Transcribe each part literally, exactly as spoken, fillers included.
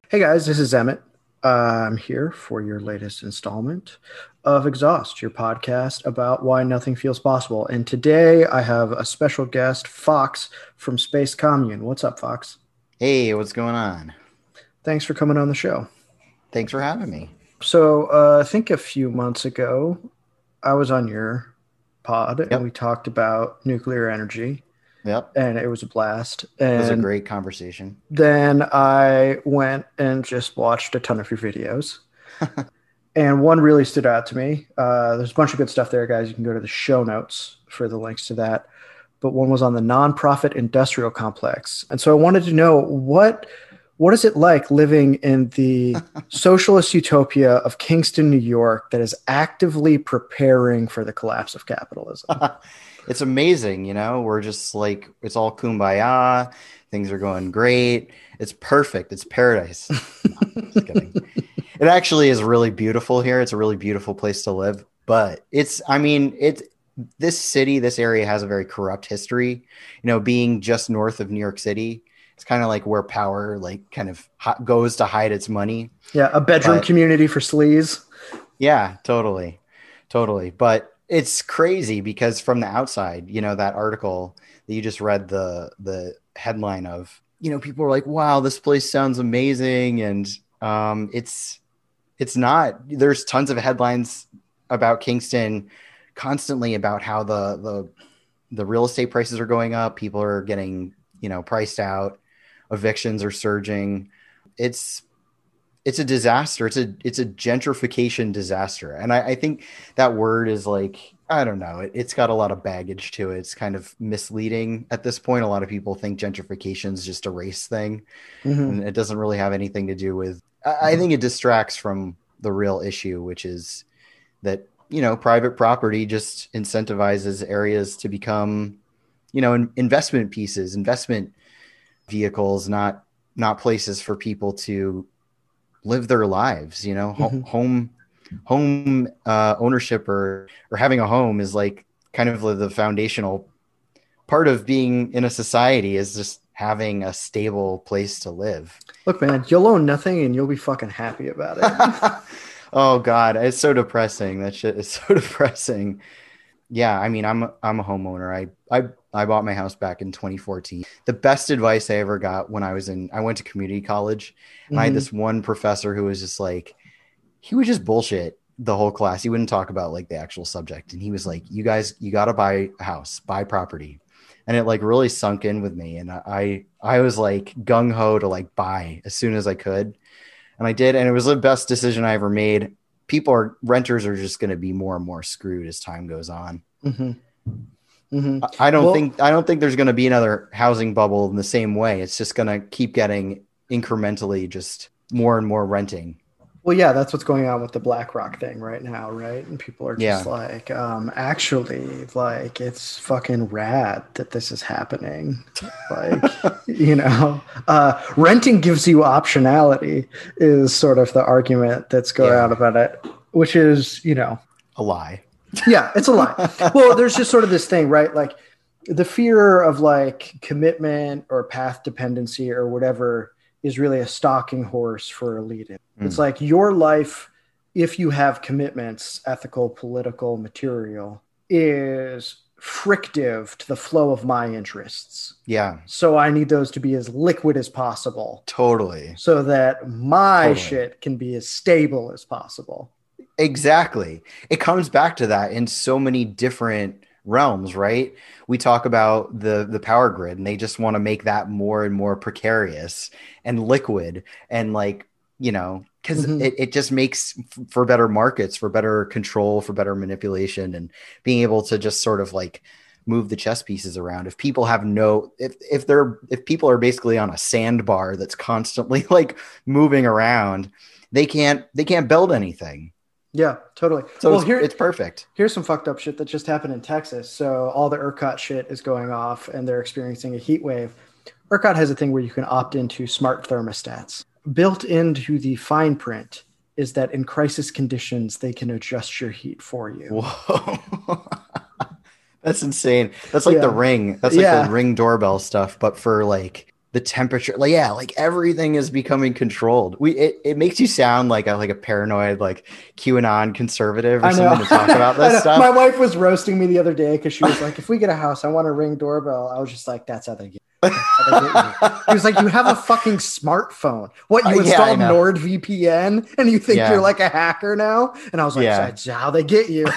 Hey guys, this is Emmett. Uh, I'm here for your latest installment of Exhaust, your podcast about why nothing feels possible. And today I have a special guest, Fox from Space Commune. What's up, Fox? Hey, what's going on? Thanks for coming on the show. Thanks for having me. So, uh, I think a few months ago, I was on your pod and we Yep. talked about nuclear energy, Yep. and it was a blast. It was a And great conversation. then I went and just watched a ton of your videos. And one really stood out to me. Uh, there's a bunch of good stuff there, guys. You can go to the show notes for the links to that. But one was on the nonprofit industrial complex. And so I wanted to know what what is it like living in the socialist utopia of Kingston, New York, that is actively preparing for the collapse of capitalism? It's amazing, you know. We're just like it's all kumbaya. Things are going great. It's perfect. It's paradise. No, just kidding. It actually is really beautiful here. It's a really beautiful place to live. But it's, I mean, it's this city, this area has a very corrupt history. You know, being just north of New York City, it's kind of like where power like kind of hi- goes to hide its money. Yeah, a bedroom But community for sleaze. yeah, totally. Totally. But it's crazy because from the outside, you know, that article that you just read the the headline of, you know, people were like, wow, this place sounds amazing. And um it's it's not. There's tons of headlines about Kingston constantly about how the the the real estate prices are going up, people are getting, you know, priced out, evictions are surging. It's it's a disaster. It's a it's a gentrification disaster, and I, I think that word is like I don't know. It, it's got a lot of baggage to it. It's kind of misleading at this point. A lot of people think gentrification is just a race thing, Mm-hmm. and it doesn't really have anything to do with. I, I think it distracts from the real issue, which is that you know private property just incentivizes areas to become you know in, investment pieces, investment vehicles, not not places for people to live their lives. You know, Ho- Mm-hmm. home home uh, ownership or or having a home is like kind of the foundational part of being in a society is just having a stable place to live. Look, man, you'll own nothing and you'll be fucking happy about it. Oh God, it's so depressing. That shit is so depressing. Yeah, I mean, I'm a, I'm a homeowner. I I I bought my house back in twenty fourteen. The best advice I ever got when I was in I went to community college, and I had Mm-hmm. this one professor who was just like he would just bullshit the whole class. He wouldn't talk about like the actual subject. And he was like, you guys, you got to buy a house, buy property. And it like really sunk in with me. And I, I was like gung ho to like buy as soon as I could. And I did. And it was the best decision I ever made. People are renters are just going to be more and more screwed as time goes on. Mm-hmm. Mm-hmm. I I don't Well, think, I don't think there's going to be another housing bubble in the same way. It's just going to keep getting incrementally just more and more renting. Well, yeah, that's what's going on with the BlackRock thing right now, right? And people are just Yeah. like, um, actually, like, it's fucking rad that this is happening. Like, you know, uh, renting gives you optionality, is sort of the argument that's going Yeah. out about it, which is, you know, A lie. yeah, it's a lie. Well, there's just sort of this thing, right? Like, the fear of like commitment or path dependency or whatever is really a stalking horse for elitism. It's Mm. like your life, if you have commitments, ethical, political, material, is frictive to the flow of my interests. Yeah, So I need those to be as liquid as possible totally. so that my Totally. shit can be as stable as possible. Exactly. It comes back to that in so many different realms, right? We talk about the the power grid and they just want to make that more and more precarious and liquid and like, you know, because Mm-hmm. it, it just makes f- for better markets, for better control, for better manipulation and being able to just sort of like move the chess pieces around. If people have no if if they're if people are basically on a sandbar that's constantly like moving around, they can't they can't build anything. Yeah, totally. So Well, it's here it's perfect. here's some fucked up shit that just happened in Texas. So all the ERCOT shit is going off and they're experiencing a heat wave. ERCOT has a thing where you can opt into smart thermostats. Built into the fine print is that in crisis conditions, they can adjust your heat for you. Whoa. That's insane. That's like the Yeah. ring. That's like the Yeah. ring doorbell stuff, but for like the temperature, like yeah, like everything is becoming controlled. We it, it makes you sound like a like a paranoid like QAnon conservative or I know. something to talk about this stuff. My wife was roasting me the other day because she was like, "If we get a house, I want a Ring doorbell." I was just like, "That's how they get." That's how they get you. He was like, "You have a fucking smartphone. What, you Uh, yeah, I installed know. NordVPN and you think Yeah. you're like a hacker now?" And I was like, Yeah. "That's how they get you."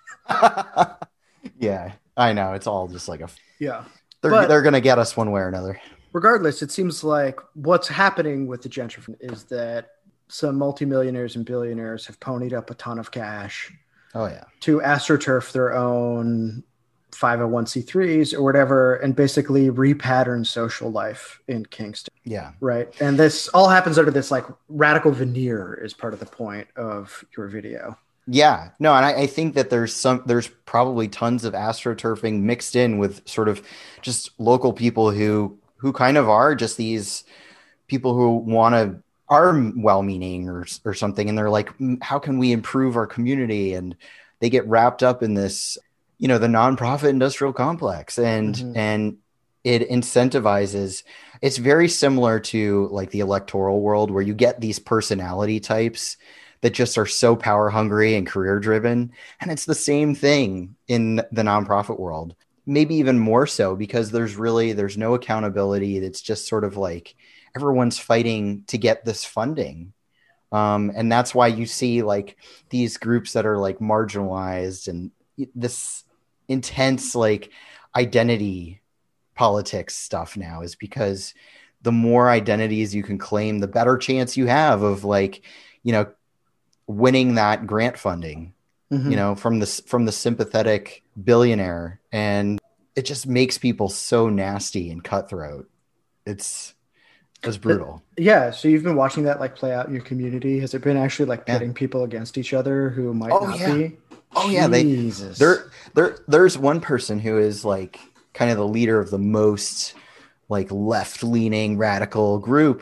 Yeah, I know. It's all just like a Yeah. they're But they're gonna get us one way or another. regardless, it seems like what's happening with the gentrification is that some multimillionaires and billionaires have ponied up a ton of cash Oh yeah. to astroturf their own five oh one c threes or whatever and basically repattern social life in Kingston. Yeah. Right. And this all happens under this like radical veneer is part of the point of your video. Yeah, no, and I, I think that there's some, there's probably tons of astroturfing mixed in with sort of just local people who, who kind of are just these people who want to, are well-meaning or, or something. And they're like, how can we improve our community? And they get wrapped up in this, you know, the nonprofit industrial complex and, Mhm. and it incentivizes, it's very similar to like the electoral world where you get these personality types that just are so power hungry and career driven. And it's the same thing in the nonprofit world, maybe even more so because there's really, there's no accountability. It's just sort of like everyone's fighting to get this funding. Um, and that's why you see like these groups that are like marginalized and this intense like identity politics stuff now is because the more identities you can claim, the better chance you have of like, you know, winning that grant funding, Mhm. you know, from the from the sympathetic billionaire, and it just makes people so nasty and cutthroat. It's it's brutal. But, yeah. So you've been watching that like play out in your community. Has it been actually like Yeah. pitting people against each other who might Oh not yeah. be? Oh yeah. They Jesus. there there there's one person who is like kind of the leader of the most like left leaning radical group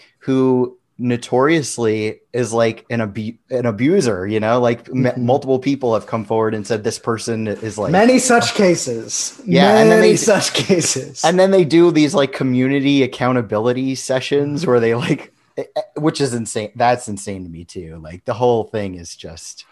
who notoriously is like an abu- an abuser, you know, like m- Mhm. multiple people have come forward and said this person is like Many such cases. Yeah, Many and then they- such cases. and then they do these like community accountability sessions where they like, which is insane. That's insane to me too. Like the whole thing is just,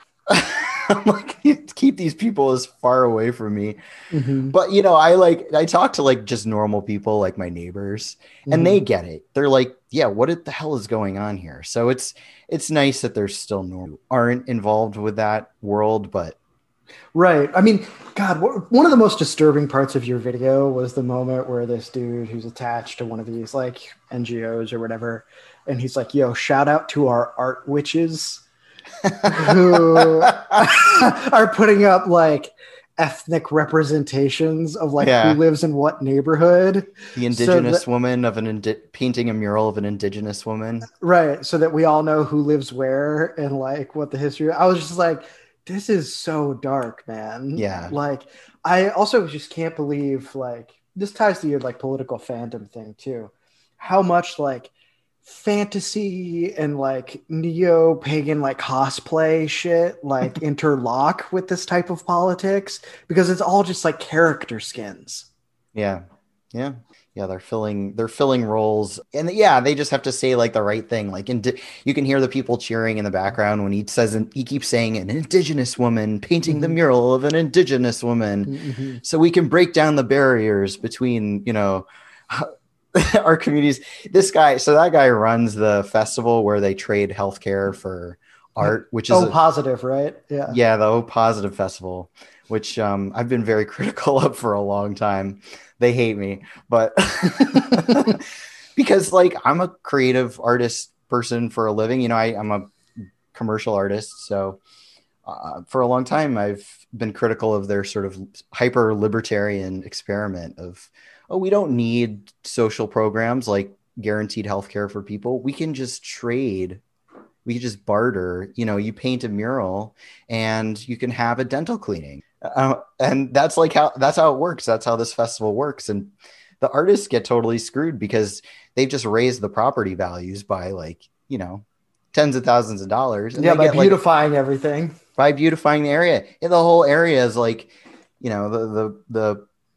I'm like, keep these people as far away from me. Mhm. But you know, I like, I talk to like just normal people, like my neighbors, and Mhm. they get it. They're like, yeah, what the hell is going on here? So it's, it's nice that there's still no aren't involved with that world, but Right. I mean, God, one of the most disturbing parts of your video was the moment where this dude who's attached to one of these like N G Os or whatever, and he's like, yo, shout out to our art witches who are putting up like ethnic representations of like Yeah. who lives in what neighborhood. the indigenous that- woman of an indi- painting a mural of an indigenous woman. Right. So that we all know who lives where and like what the history. I was just like, this is so dark, man. Yeah. Like, I also just can't believe, like, this ties to your like political fandom thing too. How much like fantasy and like neo pagan like cosplay shit like interlock with this type of politics because it's all just like character skins. Yeah. Yeah. Yeah. They're filling, they're filling roles, and yeah, they just have to say like the right thing. Like, indi- you can hear the people cheering in the background when he says, and he keeps saying an indigenous woman painting the Mhm. mural of an indigenous woman. Mhm. So we can break down the barriers between, you know, our communities. This guy, so that guy runs the festival where they trade healthcare for art, which is Oh, a- positive, right? Yeah. yeah, the O Positive Festival, which um, I've been very critical of for a long time. They hate me, but because like I'm a creative artist person for a living, you know, I, I'm a commercial artist. So uh, for a long time, I've been critical of their sort of hyper libertarian experiment of, oh, we don't need social programs like guaranteed healthcare for people. We can just trade. We can just barter. You know, you paint a mural and you can have a dental cleaning. Uh, and that's like how that's how it works. That's how this festival works. And the artists get totally screwed because they've just raised the property values by like, you know, tens of thousands of dollars. And Yeah, they by get, like, beautifying everything. by beautifying the area. And the whole area is like, you know, the the the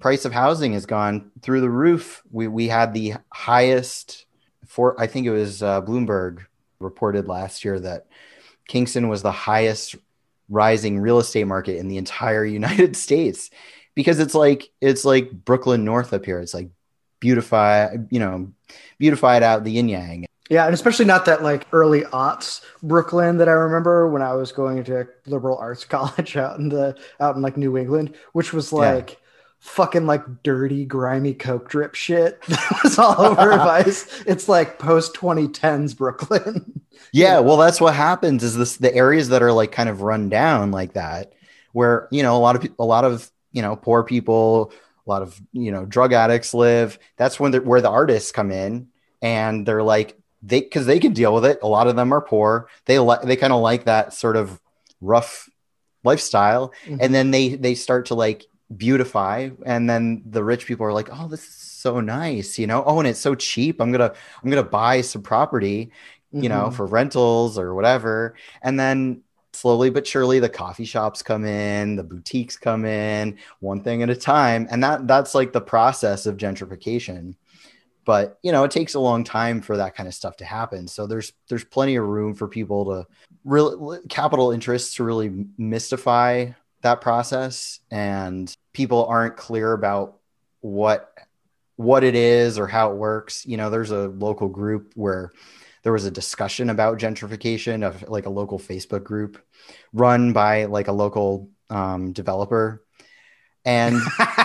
price of housing has gone through the roof. We we had the highest for I think it was uh, Bloomberg reported last year that Kingston was the highest rising real estate market in the entire United States, because it's like it's like Brooklyn North up here. It's like beautify, you know, beautified out the yin yang. Yeah, and especially not that like early aughts Brooklyn that I remember when I was going to liberal arts college out in the out in like New England, which was like yeah. fucking like dirty, grimy coke drip shit that was all over Vice. It's like post twenty tens Brooklyn. Yeah, well, that's what happens is this the areas that are like kind of run down like that, where you know a lot of a lot of you know poor people, a lot of you know drug addicts live. That's when where the artists come in, and they're like they because they can deal with it. A lot of them are poor. They like they kind of like that sort of rough lifestyle, mm-hmm. and then they they start to like beautify, and then the rich people are like, oh, this is so nice, you know. Oh, and it's so cheap. I'm gonna I'm gonna buy some property. You know, mm-hmm. for rentals or whatever. And then slowly but surely the coffee shops come in, the boutiques come in, one thing at a time. And that that's like the process of gentrification. But, you know, it takes a long time for that kind of stuff to happen. So there's there's plenty of room for people to really capital interests to really mystify that process. And people aren't clear about what what it is or how it works. You know, there's a local group where there was a discussion about gentrification of like a local Facebook group run by like a local um, developer. And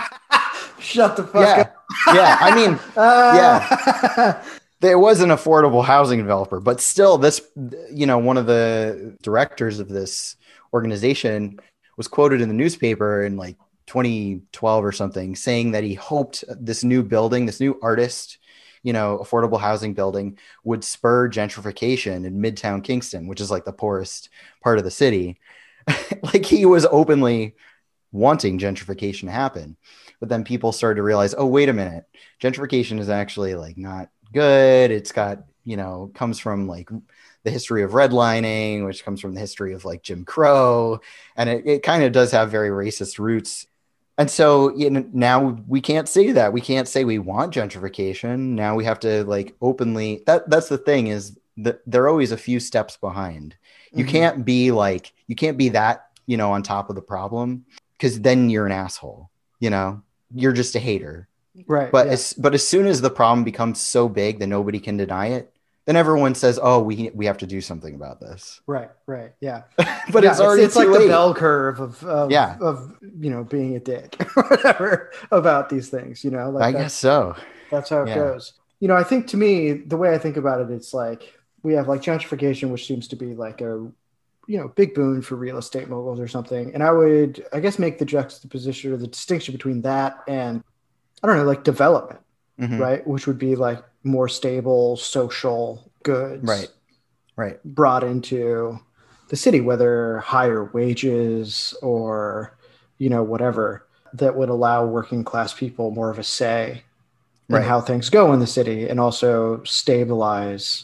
shut the fuck yeah, up. yeah. I mean, uh... yeah, there was an affordable housing developer, but still this, you know, one of the directors of this organization was quoted in the newspaper in like twenty twelve or something, saying that he hoped this new building, this new artist, you know, affordable housing building would spur gentrification in Midtown Kingston, which is like the poorest part of the city. Like he was openly wanting gentrification to happen. But then people started to realize, oh, wait a minute, gentrification is actually like not good. It's got, you know, comes from like the history of redlining, which comes from the history of like Jim Crow. And it, it kind of does have very racist roots. And so, you know, now we can't say that. We can't say we want gentrification. Now we have to like openly, that that's the thing is that they're always a few steps behind. You mm-hmm. can't be like, you can't be that, you know, on top of the problem, because then you're an asshole, you know, you're just a hater. Right. But yeah. as, but as soon as the problem becomes so big that nobody can deny it, then everyone says, oh, we we have to do something about this. Right, right, yeah. But yeah, it's already it's, it's like late. the bell curve of of, yeah. of you know being a dick or whatever about these things, you know. Like I guess so. That's how it yeah. goes. You know, I think to me, the way I think about it, it's like we have like gentrification, which seems to be like a you know big boon for real estate moguls or something. And I would, I guess, make the juxtaposition or the distinction between that and I don't know, like development, mm-hmm. right? Which would be like more stable social goods, right, right, brought into the city, whether higher wages or you know whatever that would allow working class people more of a say in right. how things go in the city, and also stabilize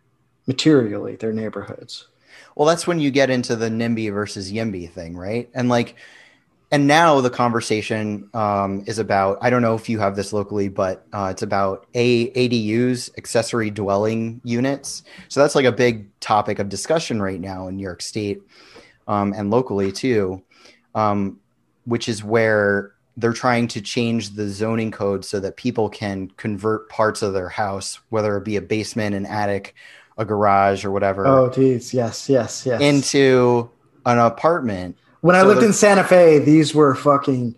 materially their neighborhoods. Well, that's when you get into the NIMBY versus YIMBY thing, right? And like. And now the conversation um, is about, I don't know if you have this locally, but uh, it's about A- ADUs, accessory dwelling units. So that's like a big topic of discussion right now in New York State um, and locally too, um, which is where they're trying to change the zoning code so that people can convert parts of their house, whether it be a basement, an attic, a garage or whatever. Oh, geez. Yes, yes, yes. Into an apartment. When I so lived in Santa Fe, these were fucking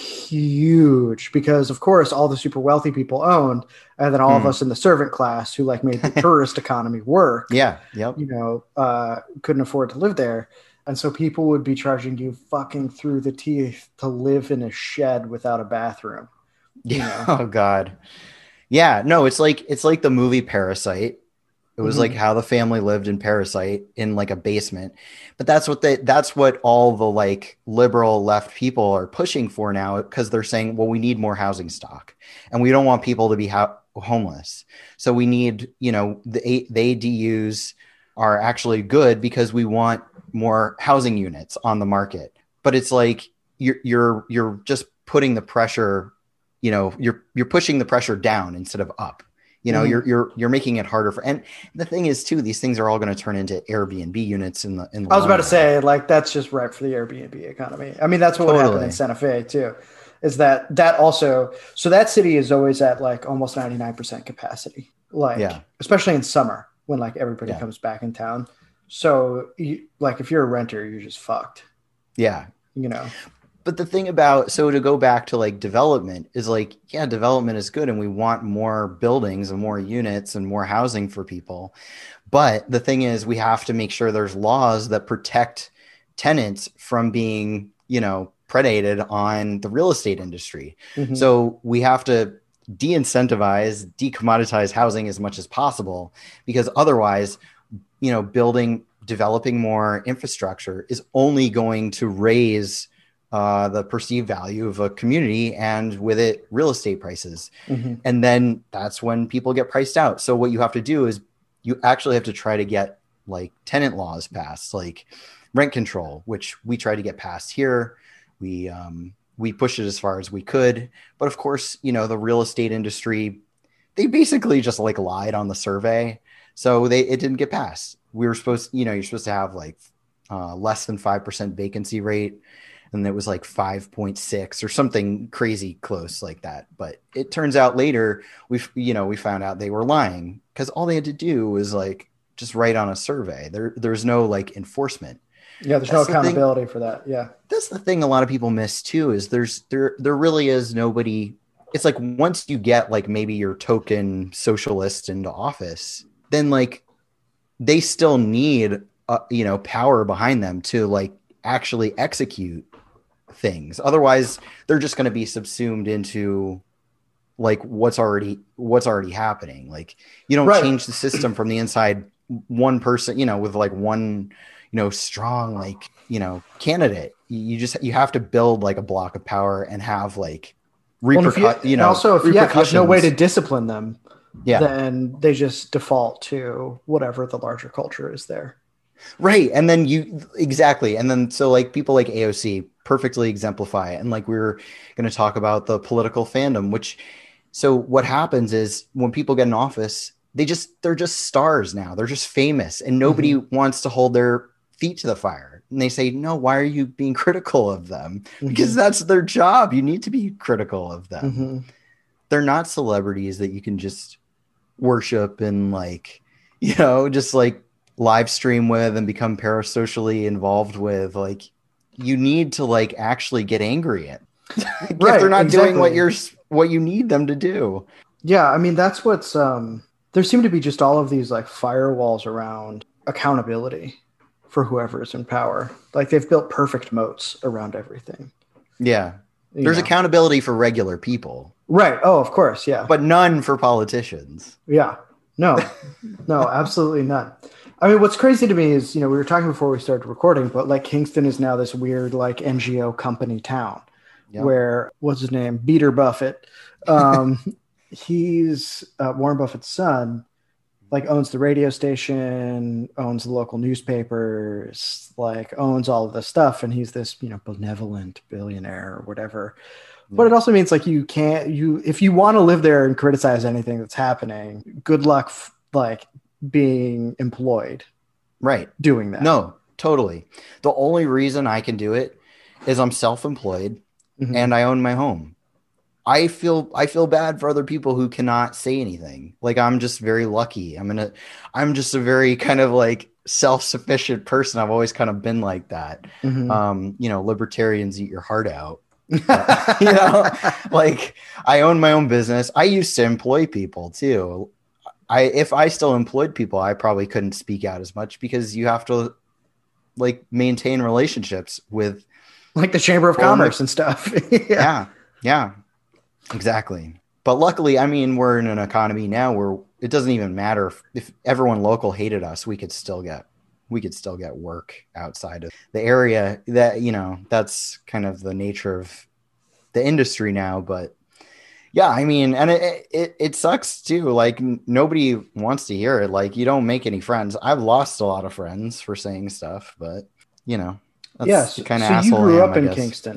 huge because, of course, all the super wealthy people owned, and then all mm. of us in the servant class who like made the tourist economy work. Yeah, yep. You know, uh, couldn't afford to live there, and so people would be charging you fucking through the teeth to live in a shed without a bathroom. You know? Oh God, yeah. No, it's like it's like the movie Parasite. It was mm-hmm. like how the family lived in Parasite in like a basement. But that's what they that's what all the like liberal left people are pushing for now, because they're saying, well, we need more housing stock and we don't want people to be ho- homeless. So we need, you know, the, the A D Us are actually good because we want more housing units on the market. But it's like you're you're you're just putting the pressure you know, you're you're pushing the pressure down instead of up. You know, Mhm. you're you're you're making it harder for, and the thing is too, these things are all going to turn into Airbnb units in the in the I was long about to run. say, like, that's just right for the Airbnb economy. I mean, that's what would happen in Totally. Santa Fe too. Is that that also? So that city is always at like almost ninety-nine percent capacity, Yeah. like especially in summer when like everybody Yeah. comes back in town. So, you, like, if you're a renter, you're just fucked. Yeah. You know. But the thing about, so to go back to like development is like, yeah, development is good and we want more buildings and more units and more housing for people. But the thing is, we have to make sure there's laws that protect tenants from being, you know, predated on the real estate industry. Mhm. So we have to de-incentivize, decommoditize housing as much as possible, because otherwise, you know, building, developing more infrastructure is only going to raise uh, the perceived value of a community, and with it, real estate prices. Mhm. And then that's when people get priced out. So what you have to do is you actually have to try to get like tenant laws passed, like rent control, which we tried to get passed here. We um, we pushed it as far as we could, but of course, you know, the real estate industry, they basically just like lied on the survey, so they it didn't get passed. We were supposed, you know, you're supposed to have like uh, less than five percent vacancy rate, and it was like five point six or something crazy close like that. But it turns out later we, you know, we found out they were lying, because all they had to do was like just write on a survey. There, there's no like enforcement. Yeah, there's That's no the thing. accountability for that. Yeah. That's the thing a lot of people miss too, is there's there there really is nobody. It's like once you get like maybe your token socialist into office, then like they still need uh, you know, power behind them to like actually execute things. Otherwise, they're just going to be subsumed into like what's already what's already happening. Like you don't Right. change the system from the inside. One person, you know, with like one, you know, strong like, you know, candidate. You just you have to build like a block of power and have like repercussions. Well, you, you know, also, if, yeah, if you have no way to discipline them, yeah, then they just default to whatever the larger culture is there. right. And then you exactly, and then so like people like A O C perfectly exemplify it. And like we were going to talk about the political fandom, which so what happens is when people get in office, they just they're just stars now. They're just famous, and nobody Mm-hmm. wants to hold their feet to the fire. And they say, no, why are you being critical of them? Mm-hmm. Because that's their job. You need to be critical of them. Mm-hmm. They're not celebrities that you can just worship and like, you know, just like live stream with and become parasocially involved with. Like you need to like actually get angry at if Right, they're not exactly. doing what you're what you need them to do. Yeah, I mean that's what's um there seem to be just all of these like firewalls around accountability for whoever is in power. Like they've built perfect moats around everything. Yeah. you There's know? accountability for regular people, Right. Oh, of course, yeah. but none for politicians. Yeah. No. No, absolutely none. I mean, what's crazy to me is, you know, we were talking before we started recording, but like Kingston is now this weird like N G O company town. Yep. Where what's his name? Beater Buffett. Um, he's uh, Warren Buffett's son, like owns the radio station, owns the local newspapers, like owns all of this stuff. And he's this, you know, benevolent billionaire or whatever. Yeah. But it also means like you can't, you, if you want to live there and criticize anything that's happening, good luck, f- like being employed. Right. Doing that. No, totally. The only reason I can do it is I'm self-employed. Mm-hmm. And I own my home. I feel I feel bad for other people who cannot say anything. Like I'm just very lucky. I'm gonna I'm just a very kind of like self-sufficient person. I've always kind of been like that. Mm-hmm. Um, you know, libertarians eat your heart out. But, you know, like I own my own business. I used to employ people too. I if I still employed people, I probably couldn't speak out as much because you have to like maintain relationships with like the Chamber of Commerce and stuff. yeah. yeah, yeah, exactly. But luckily, I mean, we're in an economy now where it doesn't even matter if, if everyone local hated us, we could still get, we could still get work outside of the area. That, you know, that's kind of the nature of the industry now. But yeah, I mean, and it it, it sucks too. Like nobody wants to hear it. Like you don't make any friends. I've lost a lot of friends for saying stuff, but you know. Yes. Kind of so asshole you grew am, up I in guess. Kingston.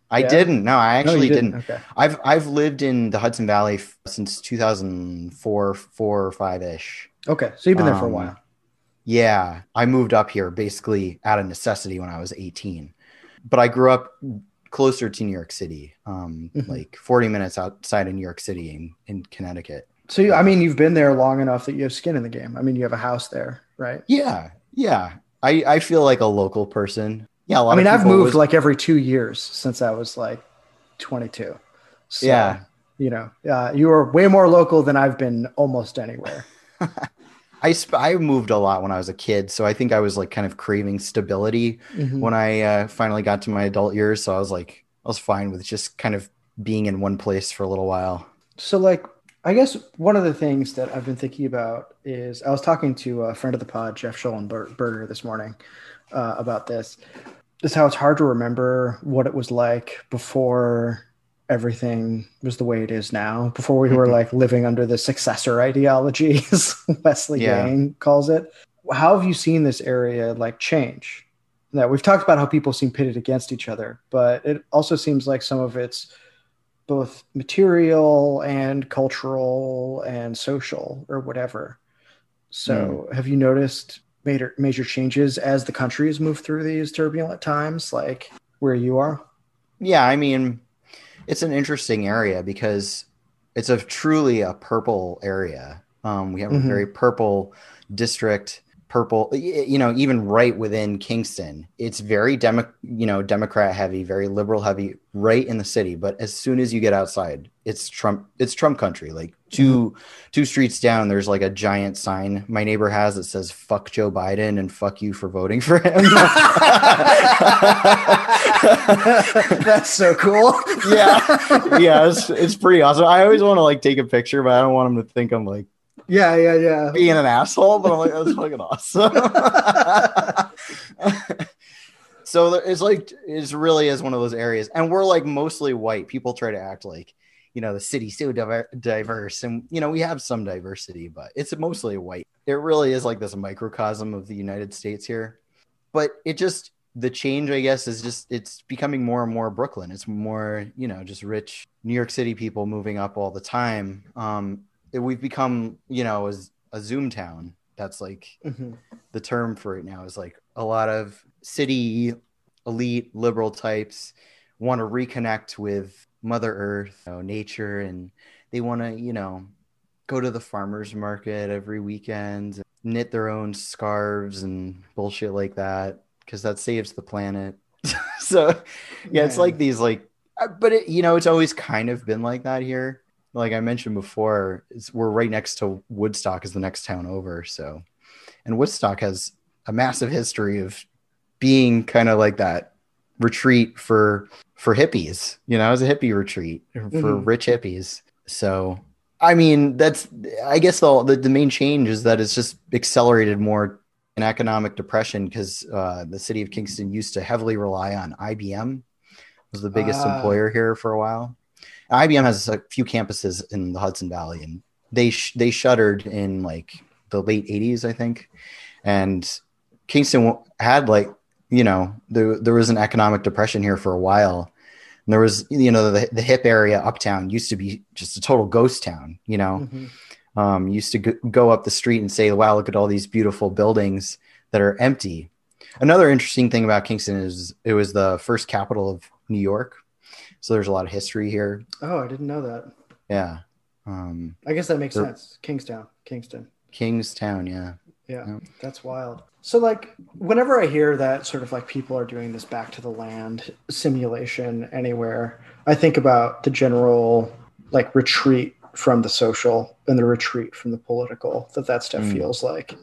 I Yeah. didn't. No, I No, you actually didn't. didn't. Okay. I've I've lived in the Hudson Valley f- since two thousand four, four or five ish. Okay. So you've been there for a Um, while. yeah, I moved up here basically out of necessity when I was eighteen. But I grew up closer to New York City, um, Hmm. like forty minutes outside of New York City in, in Connecticut. So you, I Uh, mean, you've been there long enough that you have skin in the game. I mean, you have a house there, right? yeah, yeah. I, I feel like a local person. Yeah, a I lot of mean, I've people moved was, like every two years since I was like twenty-two. So, yeah. you know, uh, you are way more local than I've been almost anywhere. I sp- I moved a lot when I was a kid, so I think I was like kind of craving stability Hmm. when I uh, finally got to my adult years. So I was like, I was fine with just kind of being in one place for a little while. So, like, I guess one of the things that I've been thinking about is I was talking to a friend of the pod, Jeff Schollenberger, this morning uh, about this. Is how it's hard to remember what it was like before everything was the way it is now, before we were like living under the successor ideology, as Wesley Yeah. Gang calls it. How have you seen this area like change? Now, we've talked about how people seem pitted against each other, but it also seems like some of it's both material and cultural and social or whatever. Mm. So, have you noticed major major changes as the country has moved through these turbulent times, like where you are? Yeah, I mean, it's an interesting area because it's a truly a purple area. Um, we have a Hmm. very purple district, purple, you know, even right within Kingston. It's very demo, you know, Democrat heavy, very liberal heavy, right in the city. But as soon as you get outside, it's Trump. It's Trump country. Like Hmm. two two streets down, there's like a giant sign my neighbor has that says "fuck Joe Biden" and "fuck you for voting for him." That's so cool. Yeah, yeah, it's it's pretty awesome. I always want to like take a picture, but I don't want them to think I'm like Yeah, yeah, yeah. being an asshole. But I'm like, that's fucking awesome. So it's like it's really is one of those areas, and we're like mostly white. People try to act like, you know, the city's so diver- diverse, and you know we have some diversity, but it's mostly white. It really is like this microcosm of the United States here. But it just the change, I guess, is just it's becoming more and more Brooklyn. It's more, you know, just rich New York City people moving up all the time. Um, it, we've become, you know, as a Zoom town. That's like Hmm. the term for it now is like a lot of city elite liberal types want to reconnect with Mother Earth, you know, nature, and they want to, you know, go to the farmers market every weekend, knit their own scarves and bullshit like that because that saves the planet. So, yeah, it's like Man. these like, uh, but it, you know, it's always kind of been like that here. Like I mentioned before, it's, we're right next to Woodstock, is the next town over. So, and Woodstock has a massive history of being kind of like that retreat for for hippies. You know, as a hippie retreat for Hmm. rich hippies. So I mean, that's I guess the the, the main change is that it's just accelerated more in economic depression because uh, the city of Kingston used to heavily rely on I B M, was the biggest Uh, employer here for a while. I B M has a few campuses in the Hudson Valley, and they sh- they shuttered in like the late eighties, I think. And Kingston had like, you know, there, there was an economic depression here for a while. And there was, you know, the, the hip area uptown used to be just a total ghost town, you know, hmm. um, used to go, go up the street and say, wow, look at all these beautiful buildings that are empty. Another interesting thing about Kingston is it was the first capital of New York. So there's a lot of history here. Oh, I didn't know that. Yeah. Um, I guess that makes there, sense. Kingstown, Kingston. Kingstown. Yeah. Yeah, Yeah. that's wild. So, like, whenever I hear that sort of like people are doing this back to the land simulation anywhere, I think about the general like retreat from the social and the retreat from the political that that stuff Mm, feels like.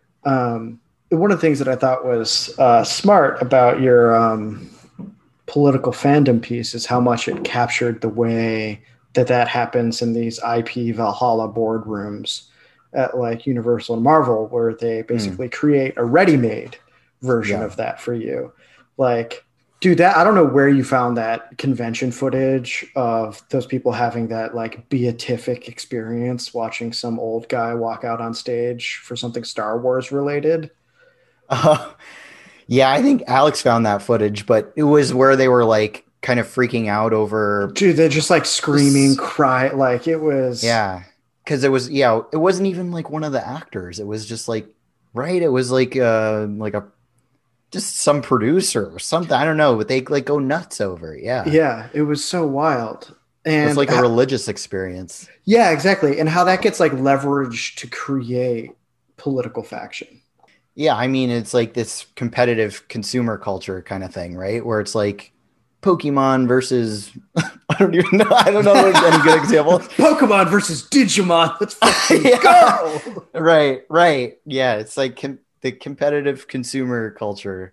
Um, one of the things that I thought was uh, smart about your um, political fandom piece is how much it captured the way that that happens in these I P Valhalla boardrooms at like Universal and Marvel, where they mm, basically create a ready-made version yeah. of that for you. Like, dude, that I don't know where you found that convention footage of those people having that like beatific experience watching some old guy walk out on stage for something Star Wars related. Uh, yeah, I think Alex found that footage, but it was where they were like kind of freaking out over. Dude, they're just like screaming, cry, like it was. Yeah, because it was, yeah, it wasn't even like one of the actors. It was just like, right? It was like uh like a just some producer or something. I don't know, but they like go nuts over it. Yeah, Yeah, it was so wild. And it's like a ha- religious experience. yeah, exactly. And how that gets like leveraged to create political faction. Yeah, I mean, it's like this competitive consumer culture kind of thing, right? Where it's like Pokemon versus I don't even know. I don't know any good examples. Pokemon versus Digimon. Let's fucking Yeah. go. Right, right. Yeah, it's like com- the competitive consumer culture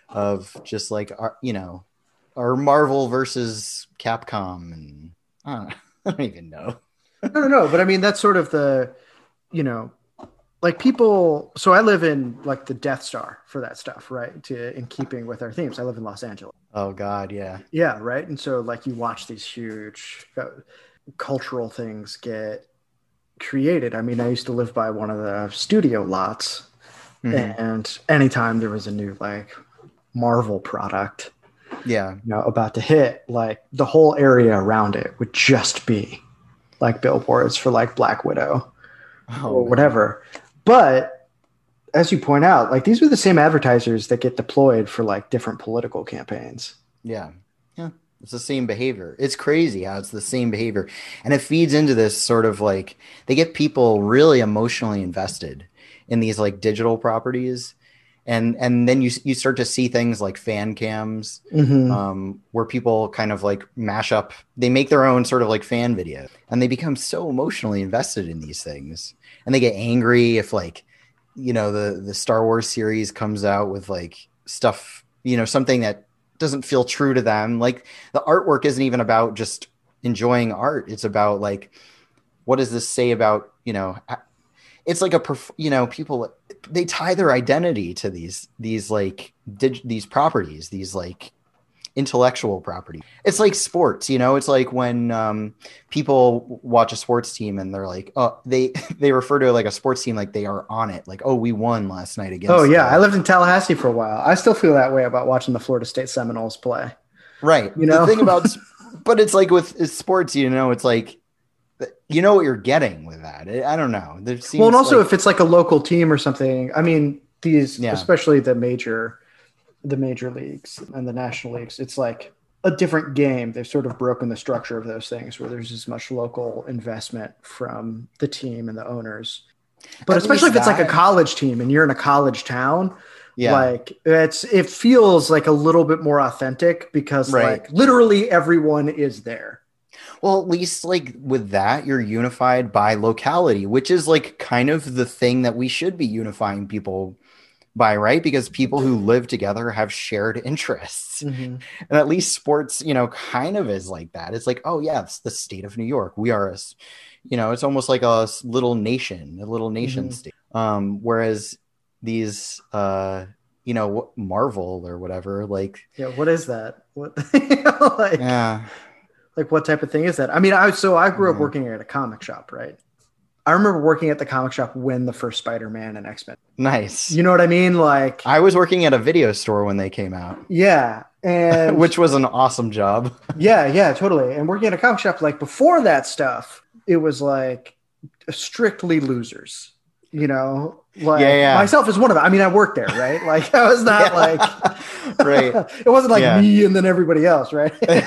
of just like our, you know, our Marvel versus Capcom, and I don't, I don't even know. No, no, no. But I mean, that's sort of the, you know, like people. So I live in like the Death Star for that stuff, right? To in keeping with our themes. I live in Los Angeles. Oh God, yeah. Yeah, right. And so like you watch these huge uh, cultural things get created. I mean, I used to live by one of the studio lots, Mhm. and anytime there was a new like Marvel product, Yeah. you know, about to hit, like the whole area around it would just be like billboards for like Black Widow Oh or man. whatever. But as you point out, like these were the same advertisers that get deployed for like different political campaigns. Yeah. Yeah. It's the same behavior. It's crazy how it's the same behavior. And it feeds into this sort of like they get people really emotionally invested in these like digital properties. And and then you you start to see things like fan cams, Mm-hmm. um, where people kind of like mash up, they make their own sort of like fan video, and they become so emotionally invested in these things. And they get angry if like, you know, the the Star Wars series comes out with like stuff, you know, something that doesn't feel true to them. Like the artwork isn't even about just enjoying art. It's about like, what does this say about, you know, it's like a, you know, people, they tie their identity to these, these like dig, these properties, these like intellectual property. It's like sports, you know, it's like when um, people watch a sports team and they're like, oh, they, they refer to like a sports team, like they are on it. Like, oh, we won last night Oh against yeah, I the, lived in Tallahassee for a while. I still feel that way about watching the Florida State Seminoles play. right. You The know, thing about, but it's like with sports, you know, it's like, you know what you're getting with that. I don't know. There seems well, and also like, if it's like a local team or something. I mean, these, yeah, especially the major, the major leagues and the national leagues, it's like a different game. They've sort of broken the structure of those things where there's as much local investment from the team and the owners. But at especially least if it's like a that, college team and you're in a college town, yeah, like it's it feels like a little bit more authentic because right. like literally everyone is there. Well, at least like with that, you're unified by locality, which is like kind of the thing that we should be unifying people by, right? Because people who live together have shared interests. Mm-hmm. And at least sports, you know, kind of is like that. It's like, oh yeah, it's the state of New York. We are a, you know, it's almost like a little nation, a little nation Mm-hmm. state. Um, whereas these, uh, you know, Marvel or whatever, like, Yeah, what is that? What you know, like yeah, like what type of thing is that? I mean, I so I grew up yeah. working at a comic shop, right? I remember working at the comic shop when the first Spider-Man and X-Men. Nice. You know what I mean? Like I was working at a video store when they came out. yeah, and Which was an awesome job. yeah, yeah, totally. And working at a comic shop, like before that stuff, it was like strictly losers. You know, like Yeah, yeah. myself is one of them. I mean, I worked there, right? Like I was not Yeah. like right. It wasn't like Yeah. me and then everybody else, right? like,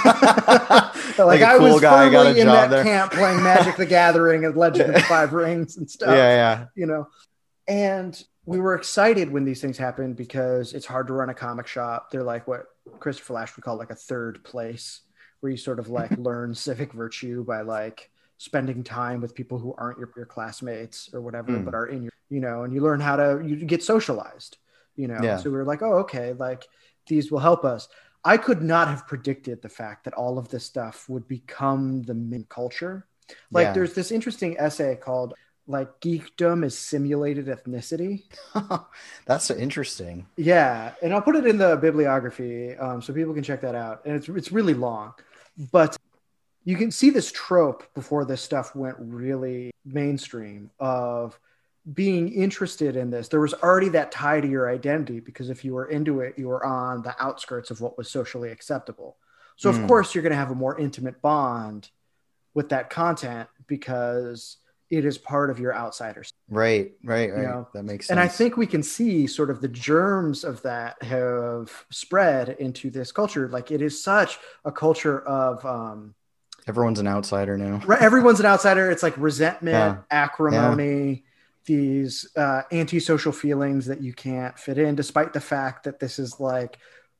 Like a I cool was guy got a firmly in job that there. camp playing Magic the Gathering and Legend of the Five Rings and stuff. Yeah, yeah. You know, and we were excited when these things happened because it's hard to run a comic shop. They're like what Christopher Lash would call like a third place, where you sort of like learn civic virtue by like spending time with people who aren't your, your classmates or whatever, Mm. but are in your, you know, and you learn how to, you get socialized, you know? Yeah. So we were like, oh, okay. Like these will help us. I could not have predicted the fact that all of this stuff would become the main culture. Like Yeah. there's this interesting essay called like Geekdom is Simulated Ethnicity. That's so interesting. Yeah. And I'll put it in the bibliography um, so people can check that out. And it's, it's really long, but you can see this trope before this stuff went really mainstream of being interested in this. There was already that tie to your identity because if you were into it, you were on the outskirts of what was socially acceptable. So of Mm. course you're going to have a more intimate bond with that content because it is part of your outsiders. Right, right, right. You know, that makes sense. and I think we can see sort of the germs of that have spread into this culture. Like it is such a culture of um, everyone's an outsider now. everyone's an outsider. It's like resentment, Yeah. acrimony, yeah. these uh, antisocial feelings that you can't fit in, despite the fact that this is like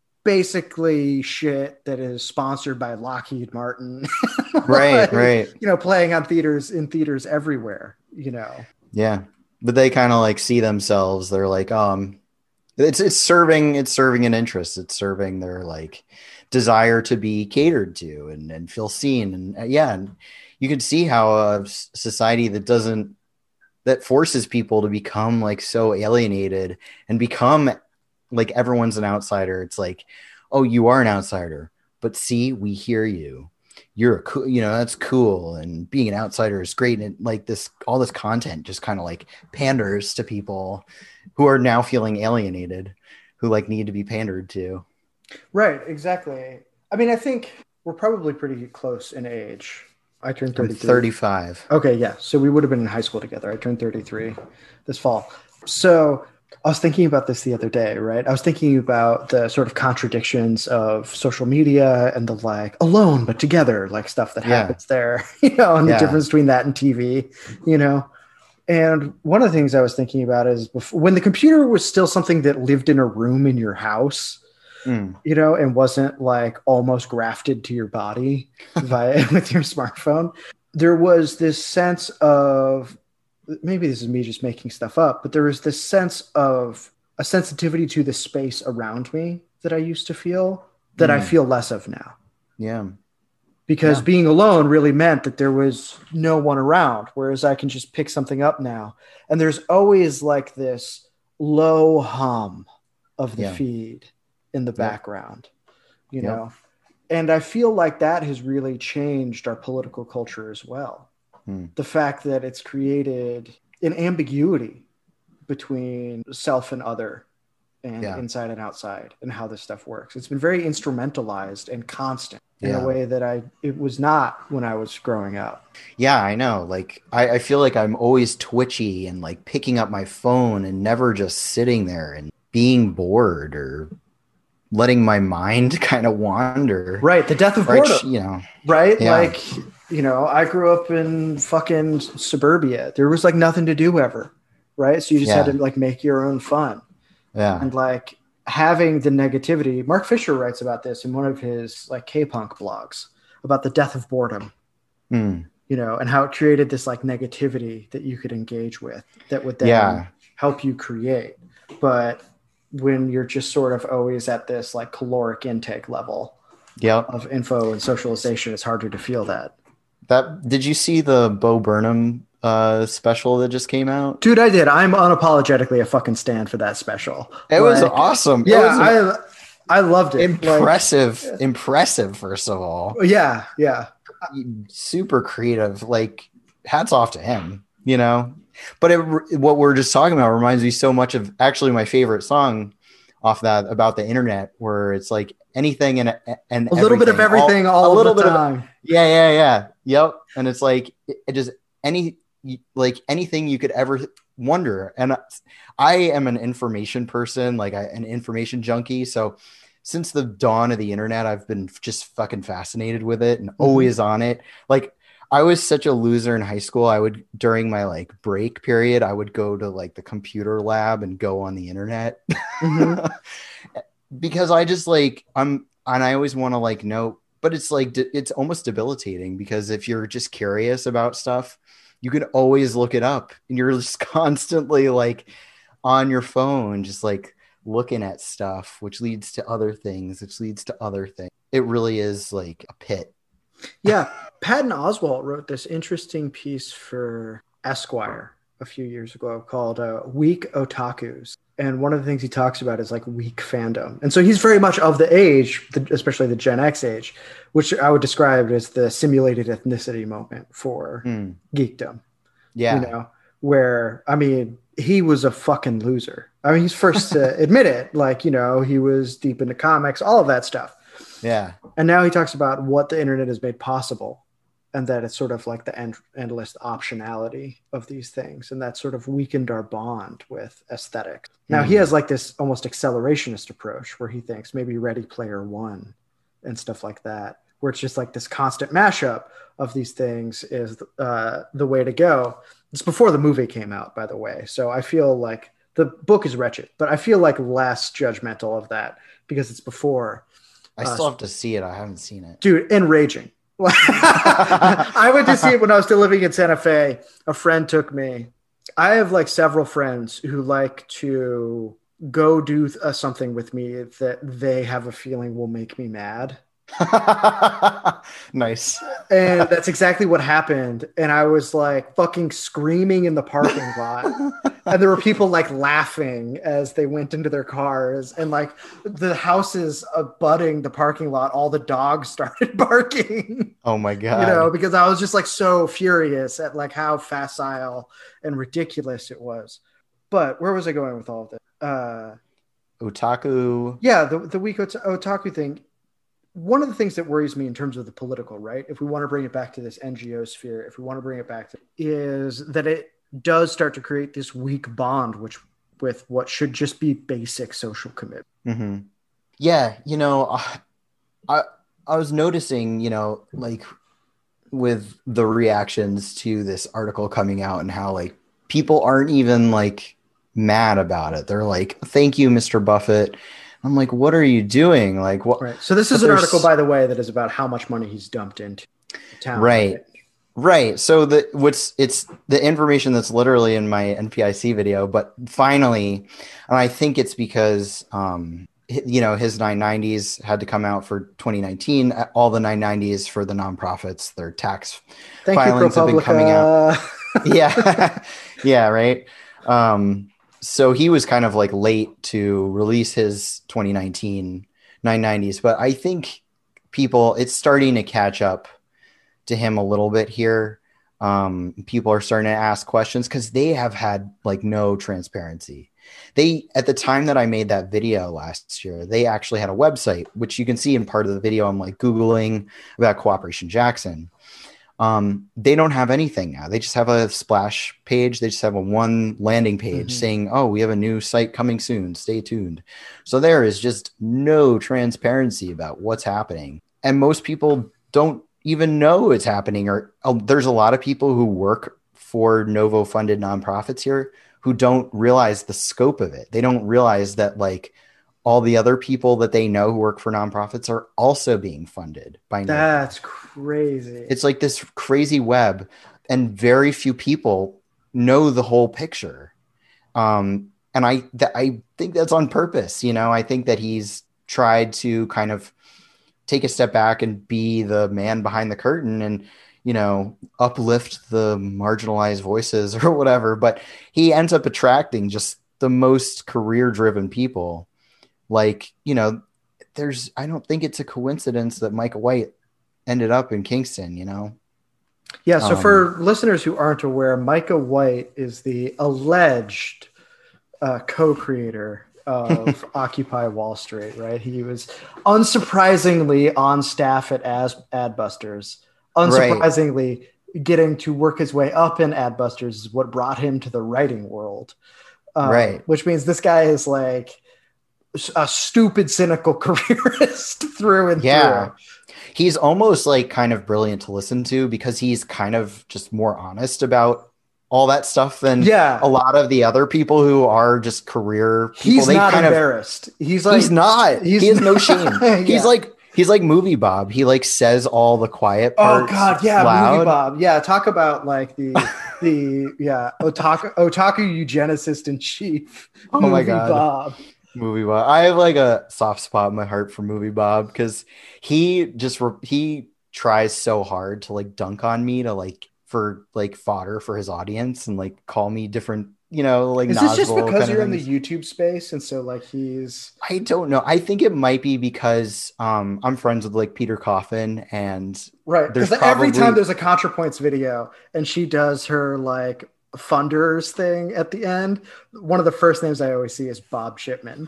basically shit that is sponsored by Lockheed Martin. Right, like, right. You know, playing on theaters in theaters everywhere, you know. Yeah. But they kind of like see themselves. They're like, um, it's it's serving it's serving an interest. It's serving their like desire to be catered to and, and feel seen. And uh, yeah, and you can see how a society that doesn't that forces people to become like so alienated and become like everyone's an outsider. It's like, oh, you are an outsider, but see, we hear you. You're a cool, you know, that's cool. And being an outsider is great. And it, like this, all this content just kind of like panders to people who are now feeling alienated, who like need to be pandered to. Right. Exactly. I mean, I think we're probably pretty close in age. I turned thirty-three. I'm thirty-five. Okay. Yeah. So we would have been in high school together. I turned thirty-three this fall. So I was thinking about this the other day, right? I was thinking about the sort of contradictions of social media and the like alone but together, like stuff that Yeah. happens there, you know, and Yeah. the difference between that and T V, you know. And one of the things I was thinking about is before, when the computer was still something that lived in a room in your house, Mm. you know, and wasn't like almost grafted to your body via with your smartphone, there was this sense of, maybe this is me just making stuff up, but there was this sense of a sensitivity to the space around me that I used to feel that Mm. I feel less of now. Yeah. Because Yeah. being alone really meant that there was no one around, whereas I can just pick something up now. And there's always like this low hum of the Yeah. feed in the Yep. background, you Yep. know? And I feel like that has really changed our political culture as well. Hmm. The fact that it's created an ambiguity between self and other and Yeah. inside and outside and how this stuff works. It's been very instrumentalized and constant in Yeah. a way that I it was not when I was growing up. Yeah, I know. Like, I, I feel like I'm always twitchy and like picking up my phone and never just sitting there and being bored or letting my mind kind of wander. Right. The death of Right, boredom. you know. Right? Yeah. Like, you know, I grew up in fucking suburbia. There was like nothing to do ever. Right. So you just Yeah. had to like make your own fun. Yeah. And like having the negativity. Mark Fisher writes about this in one of his like K-punk blogs about the death of boredom. Mm. You know, and how it created this like negativity that you could engage with that would then Yeah. help you create. But when you're just sort of always at this like caloric intake level Yep. of info and socialization, it's harder to feel that. That did you see the Bo Burnham uh special that just came out? Dude, I did. I'm unapologetically a fucking stand for that special. It was Like, awesome. Yeah, It was I I loved it. impressive. Like, impressive, first of all. yeah, yeah. Super creative. Like, hats off to him, you know. But it, what we're just talking about reminds me so much of actually my favorite song off that about the internet, where it's like anything and and A little bit of everything all, all a little the bit time. Of, yeah, yeah, yeah, yep. And it's like it, it just any like anything you could ever wonder. And I am an information person, like I, an information junkie. So since the dawn of the internet, I've been just fucking fascinated with it and mm-hmm. always on it. Like, I was such a loser in high school. I would, during my like break period, I would go to like the computer lab and go on the internet mm-hmm. because I just like, I'm, and I always want to like know, but it's like, it's almost debilitating because if you're just curious about stuff, you can always look it up and you're just constantly like on your phone, just like looking at stuff, which leads to other things, which leads to other things. It really is like a pit. Yeah. Patton Oswalt wrote this interesting piece for Esquire a few years ago called uh, Weak Otakus. And one of the things he talks about is like weak fandom. And so he's very much of the age, especially the Gen X age, which I would describe as the simulated ethnicity moment for mm. geekdom. Yeah. You know, where, I mean, he was a fucking loser. I mean, he's first to admit it. Like, you know, he was deep into comics, all of that stuff. Yeah. And now he talks about what the internet has made possible, and that it's sort of like the end, endless optionality of these things, and that sort of weakened our bond with aesthetics. Now he Hmm. has like this almost accelerationist approach where he thinks maybe Ready Player One and stuff like that, where it's just like this constant mashup of these things is uh, the way to go. It's before the movie came out, by the way. So I feel like the book is wretched, but I feel like less judgmental of that because it's before. I Uh, still have to see it. I haven't seen it. dude, enraging. I went to see it when I was still living in Santa Fe. A friend took me. I have like several friends who like to go do uh, something with me that they have a feeling will make me mad. Nice. And that's exactly what happened. And I was like fucking screaming in the parking lot. And there were people like laughing as they went into their cars. And like the houses abutting the parking lot, all the dogs started barking. Oh my You know, God. because I was just like so furious at like how facile and ridiculous it was. But where was I going with all of this? Uh, Otaku. yeah, the the weak ot- otaku thing. One of the things that worries me in terms of the political, right? If we want to bring it back to this N G O sphere, if we want to bring it back to, is that it does start to create this weak bond, which with what should just be basic social commitment. Hmm. Yeah, you know, I I was noticing, you know, like with the reactions to this article coming out and how like people aren't even like mad about it. They're like, "Thank you, mister Buffett." I'm like, "What are you doing?" Like, what? Right. So this But is an there's article, by the way, that is about how much money he's dumped into the town. right. Right. Right. So the what's it's the information that's literally in my N P I C video, but finally, and I think it's because um hi- you know his nine nineties had to come out for twenty nineteen. uh, All the nine nineties for the nonprofits, their tax Thank you, filings have been coming out. ProPublica. Yeah. Yeah, right. Um so he was kind of like late to release his twenty nineteen nine nineties, but I think people it's starting to catch up to him a little bit here. Um, people are starting to ask questions because they have had like no transparency. They, at the time that I made that video last year, they actually had a website, which you can see in part of the video. I'm like Googling about Cooperation Jackson. Um, they don't have anything now. They just have a splash page. They just have a one landing page Mhm. saying, "Oh, we have a new site coming soon. Stay tuned." So there is just no transparency about what's happening. And most people don't even know it's happening. Or uh, there's a lot of people who work for Novo funded nonprofits here who don't realize the scope of it. They don't realize that like all the other people that they know who work for nonprofits are also being funded by Novo. That's crazy. It's like this crazy web, and very few people know the whole picture. Um, and I, th- I think that's on purpose. You know, I think that he's tried to kind of take a step back and be the man behind the curtain and, you know, uplift the marginalized voices or whatever. But he ends up attracting just the most career driven people. Like, you know, there's, I don't think it's a coincidence that Micah White ended up in Kingston, you know? Yeah. So Um, for listeners who aren't aware, Micah White is the alleged uh, co-creator of Occupy Wall Street, right? He was unsurprisingly on staff at As Adbusters. Right. Unsurprisingly, getting to work his way up in Adbusters is what brought him to the writing world. Uh, Right. Which means this guy is like a stupid, cynical careerist through and Yeah. through. He's almost like kind of brilliant to listen to because he's kind of just more honest about all that stuff than Yeah. a lot of the other people who are just career people. He's They not kind of embarrassed. He's like he's not. he's he has no not- shame. Yeah. He's like he's like Movie Bob. He like says all the quiet Oh parts God, yeah, loud. Movie Bob. Yeah, talk about like the the yeah otaku otaku eugenicist in chief. Oh my Movie God. Bob. Movie Bob. I have like a soft spot in my heart for Movie Bob because he just re- he tries so hard to like dunk on me to like for like fodder for his audience and like call me different, you know, like Is this just Nazgul because kind of you're in the things. YouTube space and so like he's I don't know. I think it might be because um I'm friends with like Peter Coffin and right? there's Because every probably time there's a ContraPoints video and she does her like funders thing at the end, one of the first names I always see is Bob Shipman.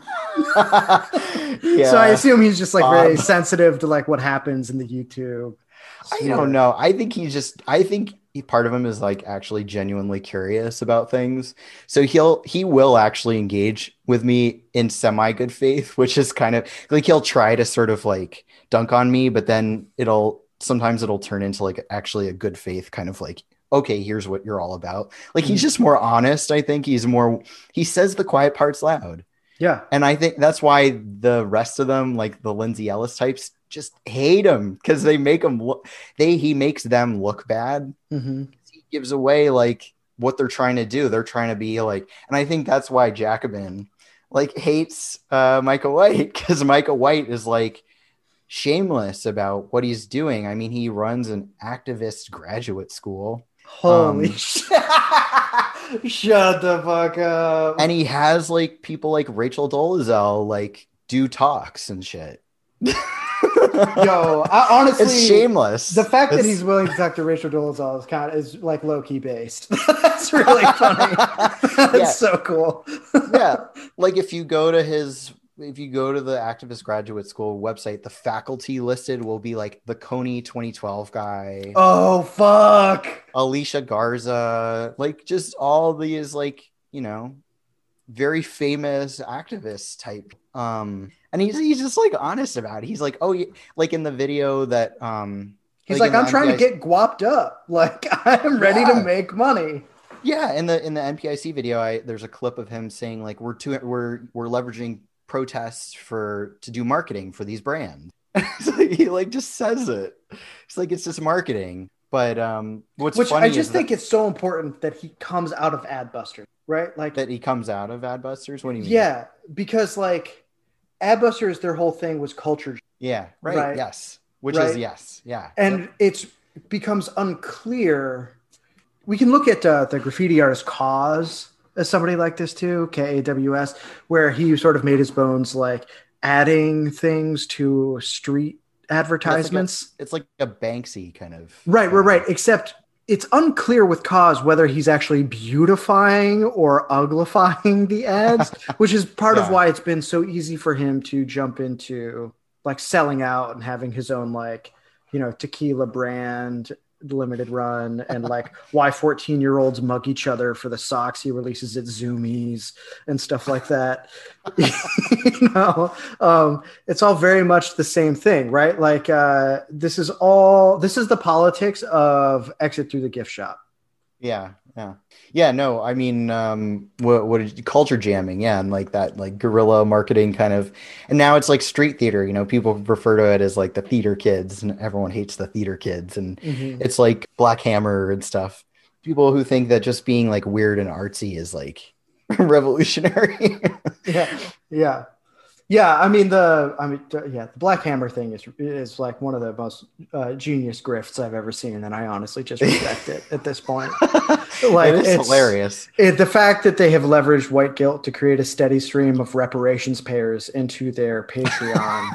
Yeah. So I assume he's just like Bob. very sensitive to like what happens in the YouTube. I don't know. I think he's just, I think he, part of him is like actually genuinely curious about things. So he'll, he will actually engage with me in semi good faith, which is kind of like, he'll try to sort of like dunk on me, but then it'll, sometimes it'll turn into like actually a good faith kind of like, okay, here's what you're all about. Like, he's just more honest. I think he's more, he says the quiet parts loud. Yeah. And I think that's why the rest of them, like the Lindsay Ellis types, just hate him because they make him look, they, he makes them look bad. Mm-hmm. He gives away like what they're trying to do. They're trying to be like, and I think that's why Jacobin like hates uh, Micah White, because Micah White is like shameless about what he's doing. I mean, he runs an activist graduate school. Holy um, shit. Shut the fuck up. And he has like people like Rachel Dolezal like do talks and shit. Yo, I, honestly, it's shameless. The fact it's... that he's willing to talk to Rachel Dolezal is kind of is like low key based. That's really funny. That's yeah. so cool. Yeah, like if you go to his, if you go to the activist graduate school website, the faculty listed will be like the Coney twenty twelve guy. Oh fuck, Alicia Garza, like just all these like, you know, very famous activist type. Um, and he's he's just like honest about it. He's like, oh, yeah, like in the video that um, he's like, like I'm trying N P I C- to get guapped up. Like I'm ready yeah. to make money. Yeah, in the in the N P I C video, I there's a clip of him saying like we're too we're we're leveraging protests for to do marketing for these brands. So he like just says it. It's like it's just marketing. But um, what's Which funny I just is think that, it's so important that he comes out of Adbusters, right? Like that he comes out of Adbusters. What do you mean? Yeah, because like Adbusters, their whole thing was culture. Yeah, right. right? Yes, which right? is yes, yeah. And yep. it's becomes unclear. We can look at uh, the graffiti artist Cause as somebody like this too, K A W S, where he sort of made his bones like adding things to street advertisements. It's like a, it's like a Banksy kind of. Right, right, right. Except it's unclear with Cause whether he's actually beautifying or uglifying the ads, which is part yeah. of why it's been so easy for him to jump into like selling out and having his own like, you know, tequila brand limited run and like why fourteen year olds mug each other for the socks he releases at Zoomies and stuff like that. You know, um, it's all very much the same thing, right? Like uh, this is all, this is the politics of exit through the gift shop. Yeah. Yeah. Yeah. No, I mean, um, what, what is culture jamming? Yeah. And like that, like guerrilla marketing kind of, and now it's like street theater, you know, people refer to it as like the theater kids and everyone hates the theater kids. And mm-hmm. it's like Black Hammer and stuff. People who think that just being like weird and artsy is like revolutionary. Yeah. Yeah. Yeah, I mean the I mean yeah, the Black Hammer thing is is like one of the most uh, genius grifts I've ever seen, and I honestly just reject it at this point. Like it is it's hilarious. It, the fact that they have leveraged white guilt to create a steady stream of reparations payers into their Patreon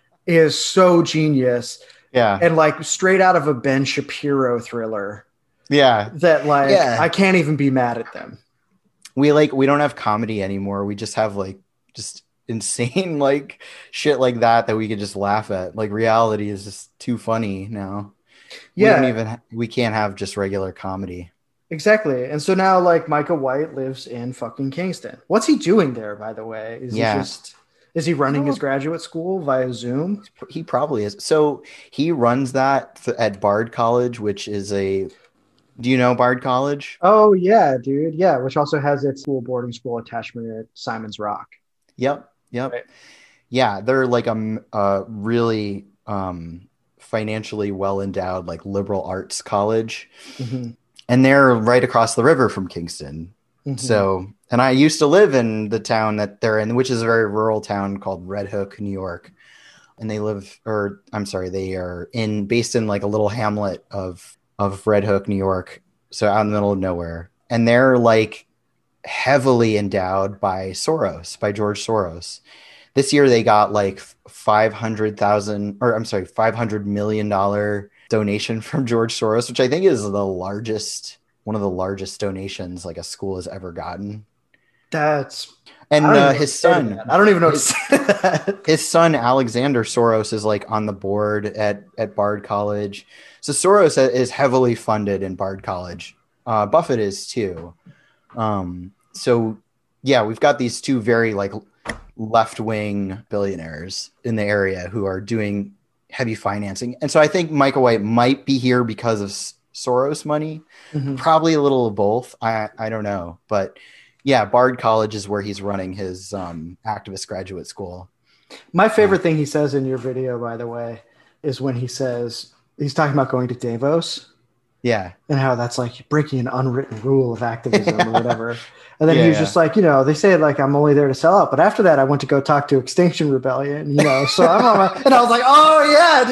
is so genius. Yeah, and like straight out of a Ben Shapiro thriller. Yeah, that like yeah. I can't even be mad at them. We like we don't have comedy anymore. We just have like just. insane like shit like that that we could just laugh at. Like reality is just too funny now. Yeah, we don't even ha- we can't have just regular comedy. Exactly. And so now like Micah White lives in fucking Kingston. What's he doing there, by the way? Is yeah. he just is he running his graduate school via Zoom? He probably is. So he runs that th- at Bard College, which is a do you know Bard College? Oh yeah, dude. Yeah, which also has its school boarding school attachment at Simon's Rock. Yep. Yep. Right. Yeah, they're like a, a really um, financially well endowed, like liberal arts college, mm-hmm. and they're right across the river from Kingston. Mm-hmm. So, and I used to live in the town that they're in, which is a very rural town called Red Hook, New York. And they live, or I'm sorry, they are in based in like a little hamlet of of Red Hook, New York. So out in the middle of nowhere, and they're like. Heavily endowed by Soros, by George Soros. This year they got like five hundred thousand, or I'm sorry, five hundred million dollars donation from George Soros, which I think is the largest one of the largest donations like a school has ever gotten. That's and uh, his son. I don't even know. His, his son Alexander Soros is like on the board at at Bard College. So Soros is heavily funded in Bard College. Uh, Buffett is too. Um, so yeah, we've got these two very like left-wing billionaires in the area who are doing heavy financing. And so I think Michael White might be here because of Soros money, mm-hmm. probably a little of both. I, I don't know, but yeah, Bard College is where he's running his um, activist graduate school. My favorite yeah. thing he says in your video, by the way, is when he says he's talking about going to Davos. Yeah. And how that's like breaking an unwritten rule of activism or whatever. And then yeah, he was yeah. just like, you know, they say like, I'm only there to sell out. But after that, I went to go talk to Extinction Rebellion, you know, so I'm on my, and I was like, oh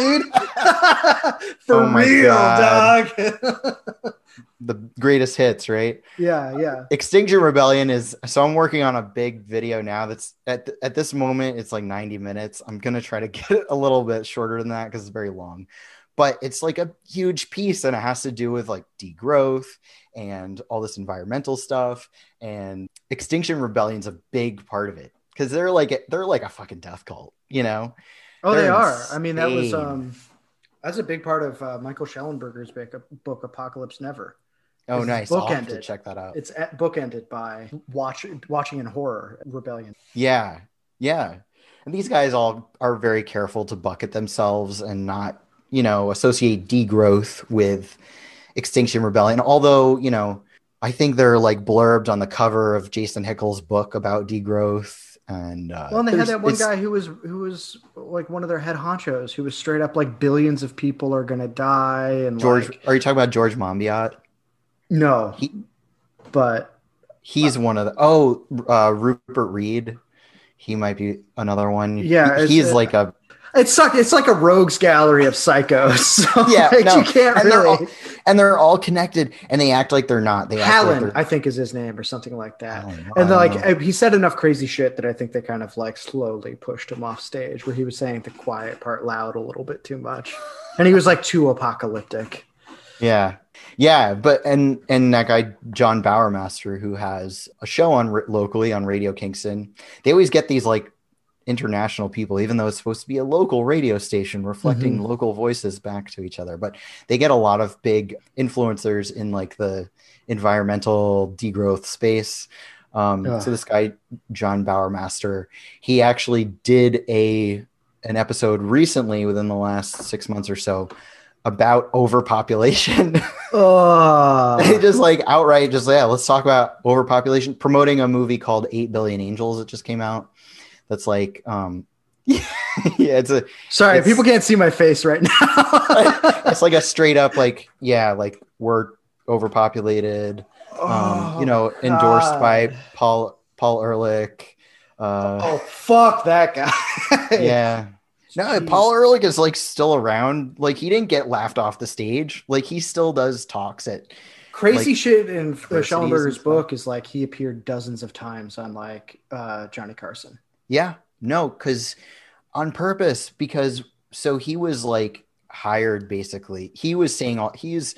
yeah, dude. For oh real, God. dog. The greatest hits, right? Yeah. Yeah. Extinction Rebellion is, so I'm working on a big video now that's at, at this moment, it's like ninety minutes. I'm going to try to get it a little bit shorter than that because it's very long. But it's like a huge piece and it has to do with like degrowth and all this environmental stuff. And Extinction Rebellion's a big part of it because they're like they're like a fucking death cult, you know? Oh, they're they are. Insane. I mean, that was um that's a big part of uh, Michael Schellenberger's book Apocalypse Never. Oh, nice. I'll have to check that out. It's bookended by watch, watching in horror Rebellion. Yeah. Yeah. And these guys all are very careful to bucket themselves and not, you know, associate degrowth with Extinction Rebellion. Although, you know, I think they're like blurbed on the cover of Jason Hickel's book about degrowth. And uh, well, and they had that one guy who was who was like one of their head honchos who was straight up like billions of people are gonna die. And George, like, are you talking about George Monbiot? No, he, but he's uh, one of the. Oh, uh, Rupert Reed. He might be another one. Yeah, he, he's like a. It's suck. It's like a rogues gallery of psychos. So yeah, like, no. you can't and really. They're all, and they're all connected, and they act like they're not. They Hallen, like I think, is his name, or something like that. Know, and then, like he said enough crazy shit that I think they kind of like slowly pushed him off stage, where he was saying the quiet part loud a little bit too much, and he was like too apocalyptic. Yeah, yeah, but and and that guy John Bowermaster, who has a show on locally on Radio Kingston, they always get these like international people, even though it's supposed to be a local radio station reflecting mm-hmm. local voices back to each other. But they get a lot of big influencers in like the environmental degrowth space. Um, so this guy, John Bowermaster, he actually did a an episode recently within the last six months or so about overpopulation. Oh. He just like outright just, yeah, let's talk about overpopulation, promoting a movie called eight billion Angels that just came out. That's like, um, yeah, it's a. Sorry, it's, people can't see my face right now. It's like a straight up, like, yeah, like we're overpopulated. Oh, um, you know, endorsed God. by Paul Paul Ehrlich. Uh, oh, fuck that guy. Yeah. No, Jeez. Paul Ehrlich is like still around. Like he didn't get laughed off the stage. Like he still does talks at. Crazy like, shit in Schellenberger's book is like he appeared dozens of times on like uh, Johnny Carson. Yeah, no, because on purpose, because so he was like hired basically. He was saying all he's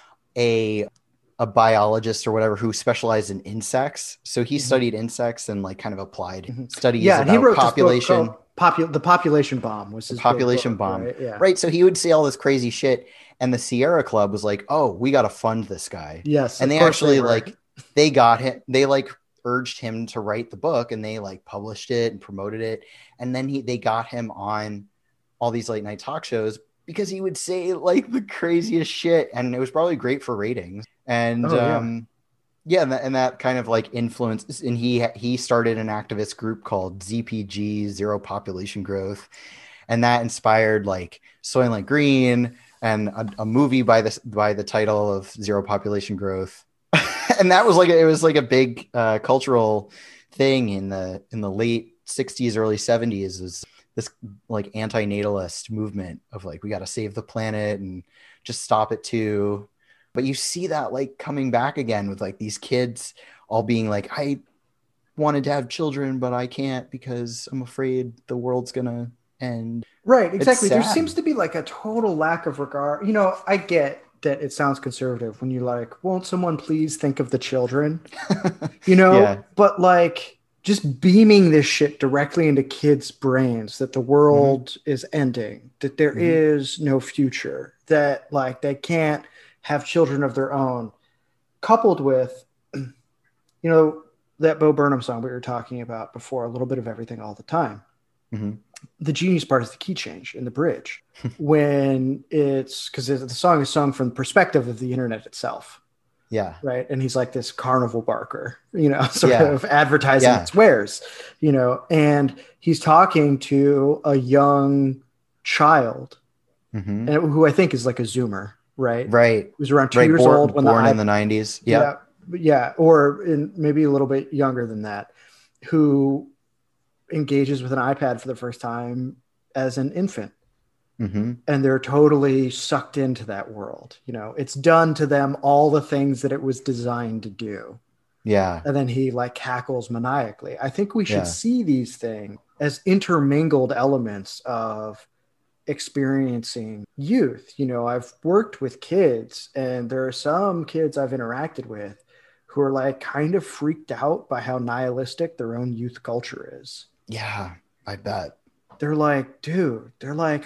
a a biologist or whatever who specialized in insects. So he mm-hmm. studied insects and like kind of applied mm-hmm. studies yeah, about he wrote population. Popu- the population bomb was his the population book, bomb, right? Yeah. right. So he would say all this crazy shit, and the Sierra Club was like, "Oh, we got to fund this guy." Yes, and they actually they like they got him. They like. urged him to write the book, and they like published it and promoted it, and then he they got him on all these late night talk shows because he would say like the craziest shit, and it was probably great for ratings. And oh, yeah. um yeah and that, and that kind of like influence, and he he started an activist group called Z P G, Zero Population Growth, and that inspired like Soylent Green and a, a movie by this by the title of Zero Population Growth. And that was like it was like a big uh, cultural thing in the in the late sixties, early seventies. Was this like anti-natalist movement of like we got to save the planet and just stop it too. But you see that like coming back again with like these kids all being like, I wanted to have children, but I can't because I'm afraid the world's gonna end. Right, exactly. There seems to be like a total lack of regard. You know, I get that it sounds conservative when you're like, won't someone please think of the children? You know, Yeah. but like just beaming this shit directly into kids' brains that the world mm-hmm. is ending, that there mm-hmm. is no future, that like they can't have children of their own, coupled with, you know, that Bo Burnham song we were talking about before, A Little Bit of Everything All the Time. Mm-hmm. The genius part is the key change in the bridge when it's because the song is sung from the perspective of the internet itself. Yeah. Right. And he's like this carnival barker, you know, sort yeah. of advertising yeah. its wares, you know, and he's talking to a young child mm-hmm. and who I think is like a Zoomer, right? Right. Who's around two right. years born, old when born the in the nineties. Yeah. Yeah. Yeah. Or in maybe a little bit younger than that, who engages with an iPad for the first time as an infant. Mm-hmm. And they're totally sucked into that world. You know, it's done to them all the things that it was designed to do. Yeah. And then he like cackles maniacally. I think we should yeah. see these things as intermingled elements of experiencing youth. You know, I've worked with kids, and there are some kids I've interacted with who are like kind of freaked out by how nihilistic their own youth culture is. Yeah, I bet. They're like, dude, they're like,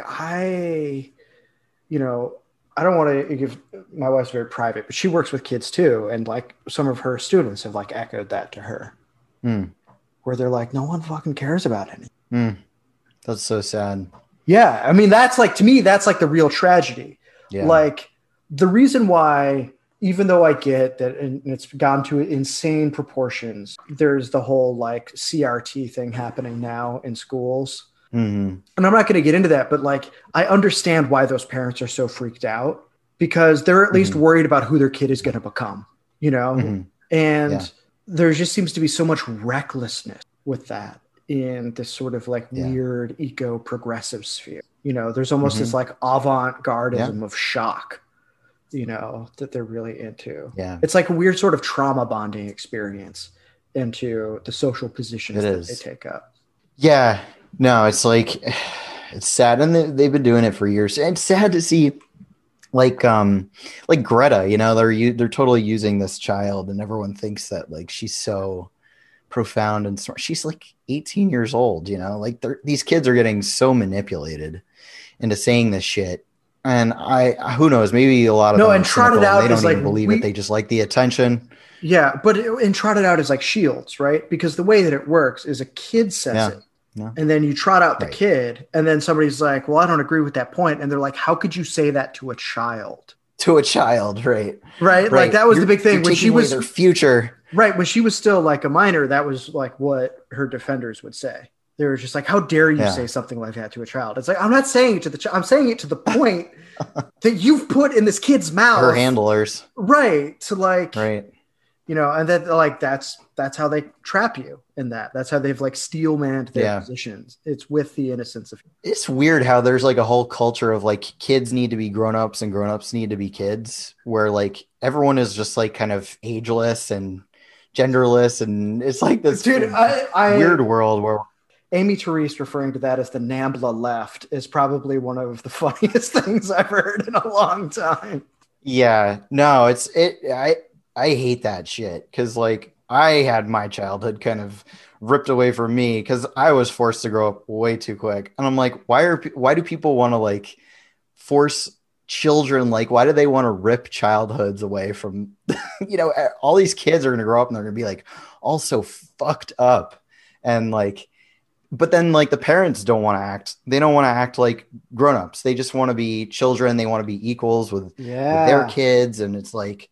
I, you know, I don't want to give, my wife's very private, but she works with kids too. And like some of her students have like echoed that to her mm. where they're like, no one fucking cares about anything. Mm. That's so sad. Yeah. I mean, that's like, to me, that's like the real tragedy. Yeah. Like the reason why, even though I get that and it's gone to insane proportions, there's the whole like C R T thing happening now in schools. Mm-hmm. And I'm not going to get into that, but like, I understand why those parents are so freaked out because they're at least mm-hmm. worried about who their kid is going to become, you know? Mm-hmm. And yeah. there just seems to be so much recklessness with that in this sort of like yeah. weird eco progressive sphere. You know, there's almost mm-hmm. this like avant-gardism yeah. of shock, you know, that they're really into. Yeah. It's like a weird sort of trauma bonding experience into the social positions it that is. they take up. Yeah. No, it's like, it's sad. And they, they've been doing it for years. And it's sad to see like, um, like Greta, you know, they're, they're totally using this child and everyone thinks that like, she's so profound and smart. She's like eighteen years old, you know, like these kids are getting so manipulated into saying this shit. And I, who knows, maybe a lot of no, them and trotted out they don't is even like, believe we, it. They just like the attention. Yeah. But it, and trotted out is like shields, right? Because the way that it works is a kid says yeah. it. Yeah. And then you trot out the right. kid, and then somebody's like, well, I don't agree with that point. And they're like, how could you say that to a child? To a child, right. Right. right. Like that was you're, the big thing when she was their future. Right. When she was still like a minor, that was like what her defenders would say. They were just like, how dare you yeah. say something like that to a child? It's like, I'm not saying it to the child. I'm saying it to the point that you've put in this kid's mouth. Her handlers. Right. To like, right. you know, and then like, that's, that's how they trap you in that. That's how they've like steel manned their yeah. positions. It's with the innocence of. It's weird how there's like a whole culture of like kids need to be grown-ups and grown-ups need to be kids, where like everyone is just like kind of ageless and genderless. And it's like this Dude, I, I, weird world where Amy Therese referring to that as the NAMBLA left is probably one of the funniest things I've heard in a long time. Yeah, no, it's it. I, I hate that shit because like I had my childhood kind of ripped away from me because I was forced to grow up way too quick. And I'm like, why are why do people want to like force children? Like, why do they want to rip childhoods away from, you know, all these kids are going to grow up and they're going to be like all so fucked up. And like, but then like the parents don't want to act, they don't want to act like grownups. They just want to be children. They want to be equals with, yeah. with their kids. And it's like,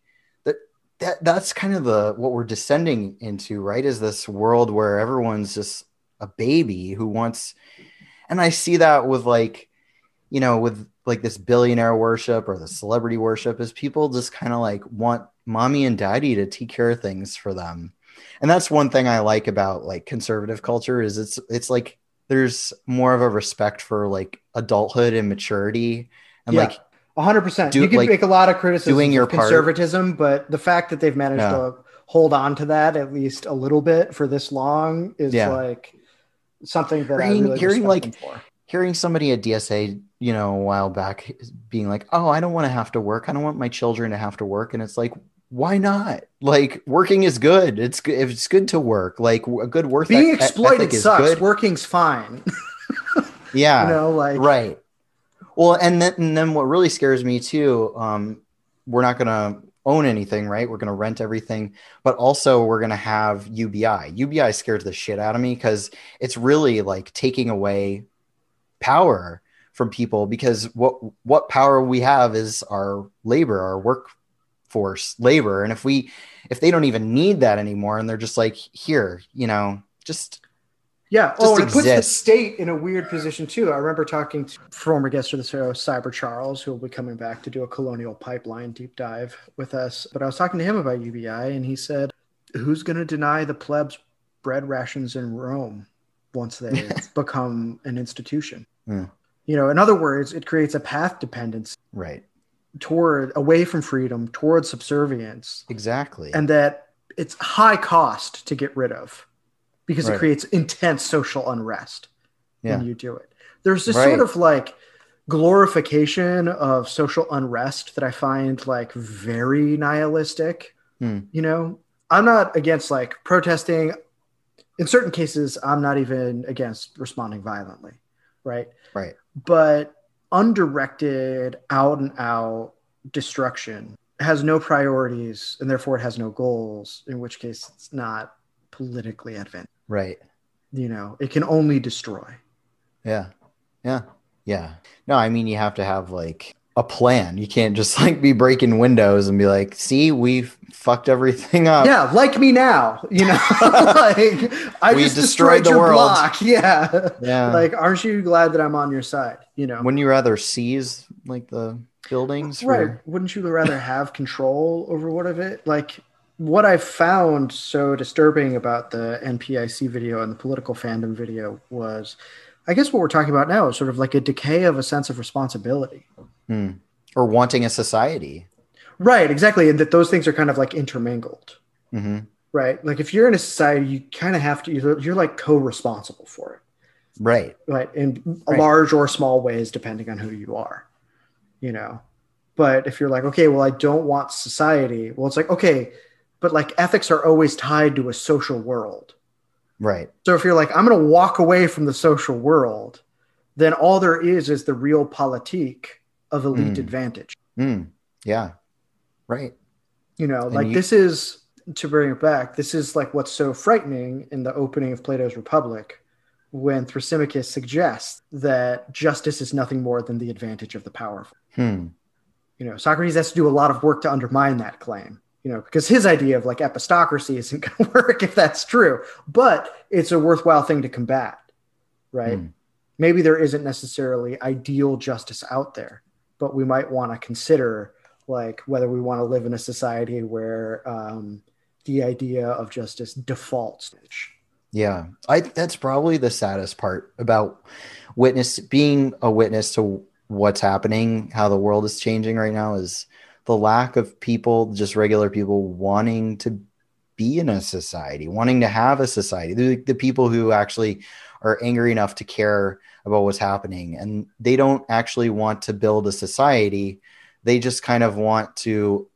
That that's kind of the what we're descending into, right? Is this world where everyone's just a baby who wants, and I see that with like, you know, with like this billionaire worship or the celebrity worship, is people just kind of like want mommy and daddy to take care of things for them. And that's one thing I like about like conservative culture is it's it's like there's more of a respect for like adulthood and maturity and yeah. like. one hundred percent. Do, you can like, make a lot of criticism doing your of conservatism, part. But the fact that they've managed yeah. to hold on to that at least a little bit for this long is yeah. like something that hearing, I really hearing respect like them for. hearing somebody at D S A, you know, a while back being like, oh, I don't want to have to work. I don't want my children to have to work. And it's like, why not? Like, working is good. It's good. It's good to work. Like, a good work Being e- exploited ethic is sucks. good. Working's fine. Yeah. You know, like, right. Well, and then, and then what really scares me too, um, we're not going to own anything, right? We're going to rent everything, but also we're going to have U B I. U B I scares the shit out of me because it's really like taking away power from people, because what what power we have is our labor, our workforce labor. And if we if they don't even need that anymore, and they're just like, here, you know, just yeah. just Oh, and it puts the exist. state in a weird position too. I remember talking to former guest of the show, Cyber Charles, who will be coming back to do a colonial pipeline deep dive with us. But I was talking to him about U B I, and he said, who's going to deny the plebs bread rations in Rome once they become an institution? Mm. You know, in other words, it creates a path dependence Right. toward away from freedom, toward subservience. Exactly. And that it's high cost to get rid of, because right. it creates intense social unrest yeah. when you do it. There's this right. sort of like glorification of social unrest that I find like very nihilistic. Mm. You know, I'm not against like protesting. In certain cases, I'm not even against responding violently. Right. Right. But undirected, out and out destruction has no priorities, and therefore it has no goals, in which case it's not politically advantageous. Right. You know, it can only destroy. Yeah. Yeah. Yeah. No, I mean, you have to have like a plan. You can't just like be breaking windows and be like, see, we've fucked everything up. Yeah. Like me now, you know, like I we just destroyed, destroyed the your world. block. Yeah. Yeah. Like, aren't you glad that I'm on your side? You know, wouldn't you rather seize like the buildings? Right. For... Wouldn't you rather have control over what of it? Like, what I found so disturbing about the N P I C video and the political fandom video was, I guess what we're talking about now is sort of like a decay of a sense of responsibility. Hmm. Or wanting a society. Right, exactly. And that those things are kind of like intermingled. Mm-hmm. Right. Like if you're in a society, you kind of have to, you're, you're like co-responsible for it. Right. Right. In right. large or small ways, depending on who you are, you know. But if you're like, okay, well, I don't want society. Well, it's like, okay, but like ethics are always tied to a social world. Right. So if you're like, I'm going to walk away from the social world, then all there is is the real politique of elite mm. advantage. Mm. Yeah. Right. You know, and like you- this is, to bring it back, this is like what's so frightening in the opening of Plato's Republic, when Thrasymachus suggests that justice is nothing more than the advantage of the powerful. Hmm. You know, Socrates has to do a lot of work to undermine that claim, you know, because his idea of like epistocracy isn't going to work if that's true, but it's a worthwhile thing to combat, right? Hmm. Maybe there isn't necessarily ideal justice out there, but we might want to consider like whether we want to live in a society where um, the idea of justice defaults. Yeah, I that's probably the saddest part about witness being a witness to what's happening, how the world is changing right now, is the lack of people, just regular people, wanting to be in a society, wanting to have a society. The, the people who actually are angry enough to care about what's happening, and they don't actually want to build a society. They just kind of want to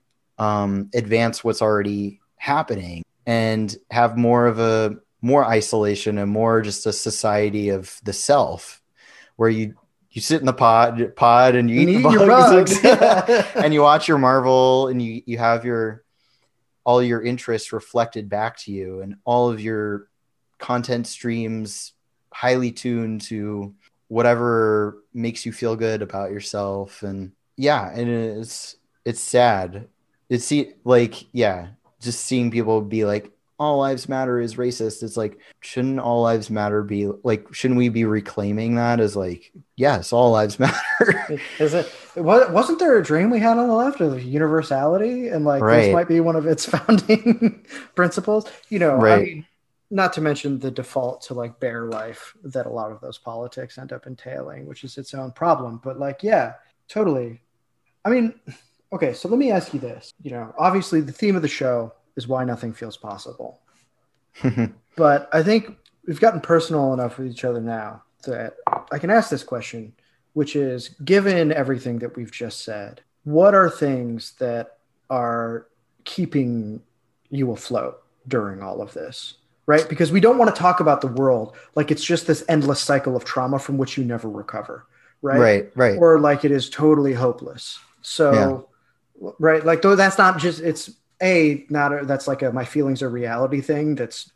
um, advance what's already happening and have more of a more isolation and more just a society of the self, where you you sit in the pod pod and you, you eat the bugs, bugs. And you watch your Marvel, and you you have your all your interests reflected back to you, and all of your content streams highly tuned to whatever makes you feel good about yourself. And yeah, and it's it's sad. It's like yeah, just seeing people be like, all lives matter is racist. It's like, shouldn't all lives matter be like, shouldn't we be reclaiming that as like, yes, all lives matter? Is it, wasn't there a dream we had on the left of universality? And like, right. This might be one of its founding principles, you know, right. I mean, not to mention the default to like bare life that a lot of those politics end up entailing, which is its own problem. But like, yeah, totally. I mean, okay, so let me ask you this, you know, obviously the theme of the show is why nothing feels possible. But I think we've gotten personal enough with each other now that I can ask this question, which is, given everything that we've just said, what are things that are keeping you afloat during all of this? Right? Because we don't want to talk about the world like it's just this endless cycle of trauma from which you never recover. Right. Right. Right. Or like it is totally hopeless. So, yeah. Right. Like, though, that's not just, it's a, not, a, that's like a, my feelings are reality thing. That's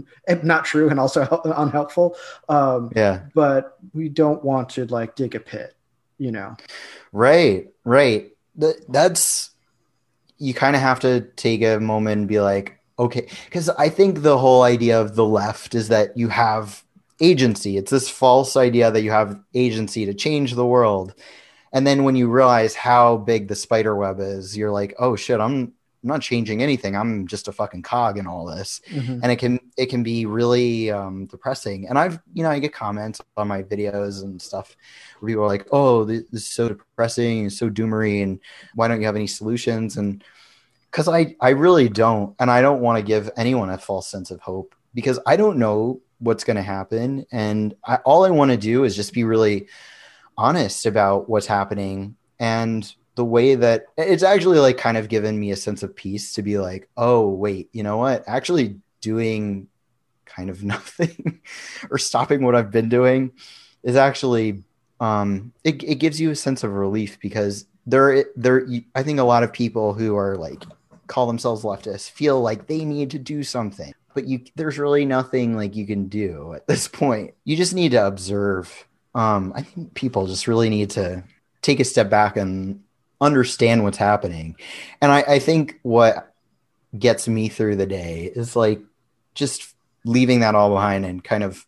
not true and also unhelpful. Um, yeah. But we don't want to like dig a pit, you know? Right. Right. That, that's, you kind of have to take a moment and be like, okay, because I think the whole idea of the left is that you have agency. It's this false idea that you have agency to change the world. And then when you realize how big the spider web is, you're like, oh shit, I'm, I'm not changing anything. I'm just a fucking cog in all this. Mm-hmm. And it can, it can be really um, depressing. And I've, you know, I get comments on my videos and stuff where people are like, oh, this, this is so depressing and so doomery. And why don't you have any solutions? And because I, I really don't. And I don't want to give anyone a false sense of hope because I don't know what's going to happen. And I, all I want to do is just be really honest about what's happening. And the way that it's actually like kind of given me a sense of peace to be like, oh, wait, you know what? Actually doing kind of nothing or stopping what I've been doing is actually, um, it, it gives you a sense of relief because there, there, I think a lot of people who are like, call themselves leftists feel like they need to do something, but you, there's really nothing like you can do at this point. You just need to observe. Um, I think people just really need to take a step back and understand what's happening. And I, I think what gets me through the day is like just leaving that all behind and kind of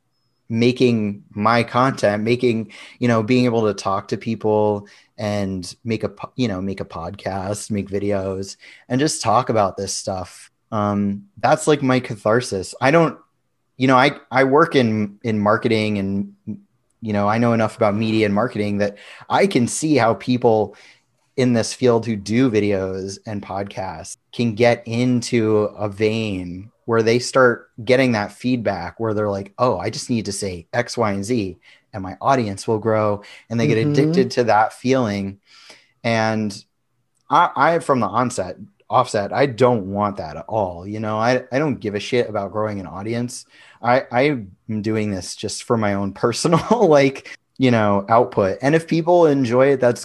making my content, making, you know, being able to talk to people and make a, you know, make a podcast, make videos and just talk about this stuff. Um, that's like my catharsis. I don't, you know, I, I work in, in marketing and, you know, I know enough about media and marketing that I can see how people in this field who do videos and podcasts can get into a vein where they start getting that feedback where they're like, oh, I just need to say X, Y, and Z and my audience will grow. And they get mm-hmm. addicted to that feeling. And I, I, from the onset, offset, I don't want that at all. You know, I, I don't give a shit about growing an audience. I, I'm doing this just for my own personal, like, you know, output. And if people enjoy it, that's,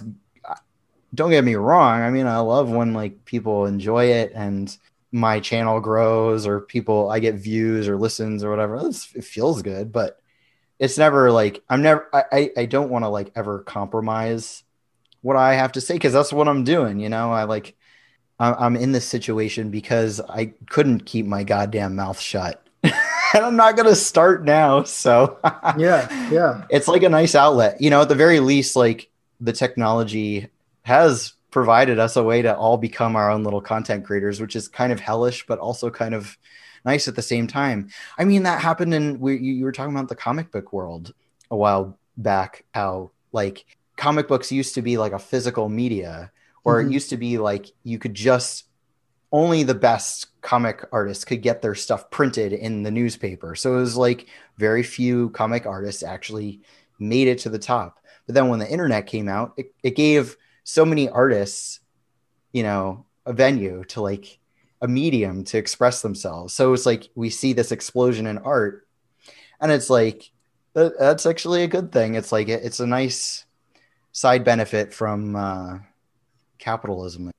don't get me wrong. I mean, I love when like people enjoy it and my channel grows or people, I get views or listens or whatever. It's, it feels good, but it's never like, I'm never, I, I don't want to like ever compromise what I have to say. Cause that's what I'm doing. You know, I like, I'm in this situation because I couldn't keep my goddamn mouth shut. And I'm not going to start now. So yeah, yeah. It's like a nice outlet, you know, at the very least, like the technology has provided us a way to all become our own little content creators, which is kind of hellish, but also kind of nice at the same time. I mean, that happened in, we, you were talking about the comic book world a while back, how like comic books used to be like a physical media, or mm-hmm. it used to be like you could just, only the best comic artists could get their stuff printed in the newspaper. So it was like very few comic artists actually made it to the top. But then when the internet came out, it, it gave so many artists, you know, a venue to like a medium to express themselves. So it's like, we see this explosion in art and it's like, that's actually a good thing. It's like, it's a nice side benefit from uh, capitalism.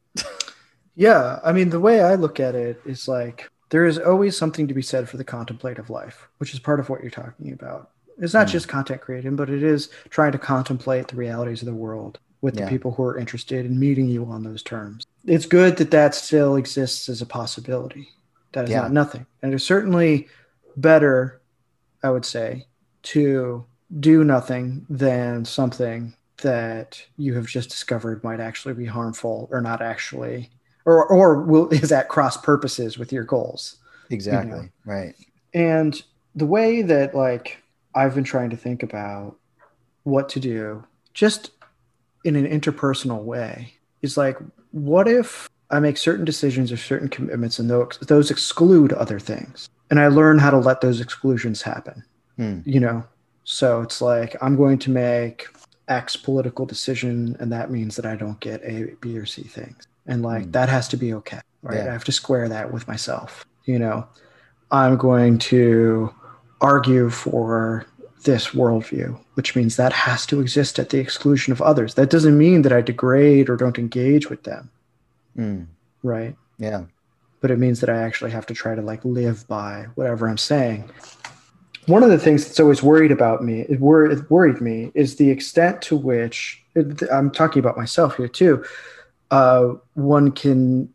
Yeah, I mean, the way I look at it is like there is always something to be said for the contemplative life, which is part of what you're talking about. It's not mm. just content creating, but it is trying to contemplate the realities of the world with the yeah. people who are interested in meeting you on those terms. It's good that that still exists as a possibility. That is yeah. not nothing. And it's certainly better, I would say, to do nothing than something that you have just discovered might actually be harmful or not actually... Or, or will, is at cross purposes with your goals. Exactly. You know? Right. And the way that like I've been trying to think about what to do just in an interpersonal way is like, what if I make certain decisions or certain commitments and those, those exclude other things? And I learn how to let those exclusions happen, hmm. you know? So it's like, I'm going to make X political decision, and that means that I don't get A, B, or C things. And like, mm. that has to be okay, right? Yeah. I have to square that with myself. You know, I'm going to argue for this worldview, which means that has to exist at the exclusion of others. That doesn't mean that I degrade or don't engage with them. Mm. Right? Yeah. But it means that I actually have to try to like live by whatever I'm saying. One of the things that's always worried about me, it, wor- it worried me, is the extent to which, it, I'm talking about myself here too, uh, one can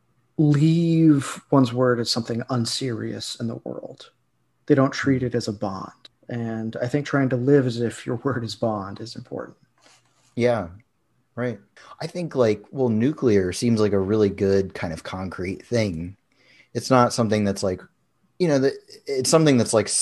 leave one's word as something unserious in the world. They don't treat it as a bond. And I think trying to live as if your word is bond is important. Yeah, right. I think like, well, nuclear seems like a really good kind of concrete thing. It's not something that's like, you know, that it's something that's like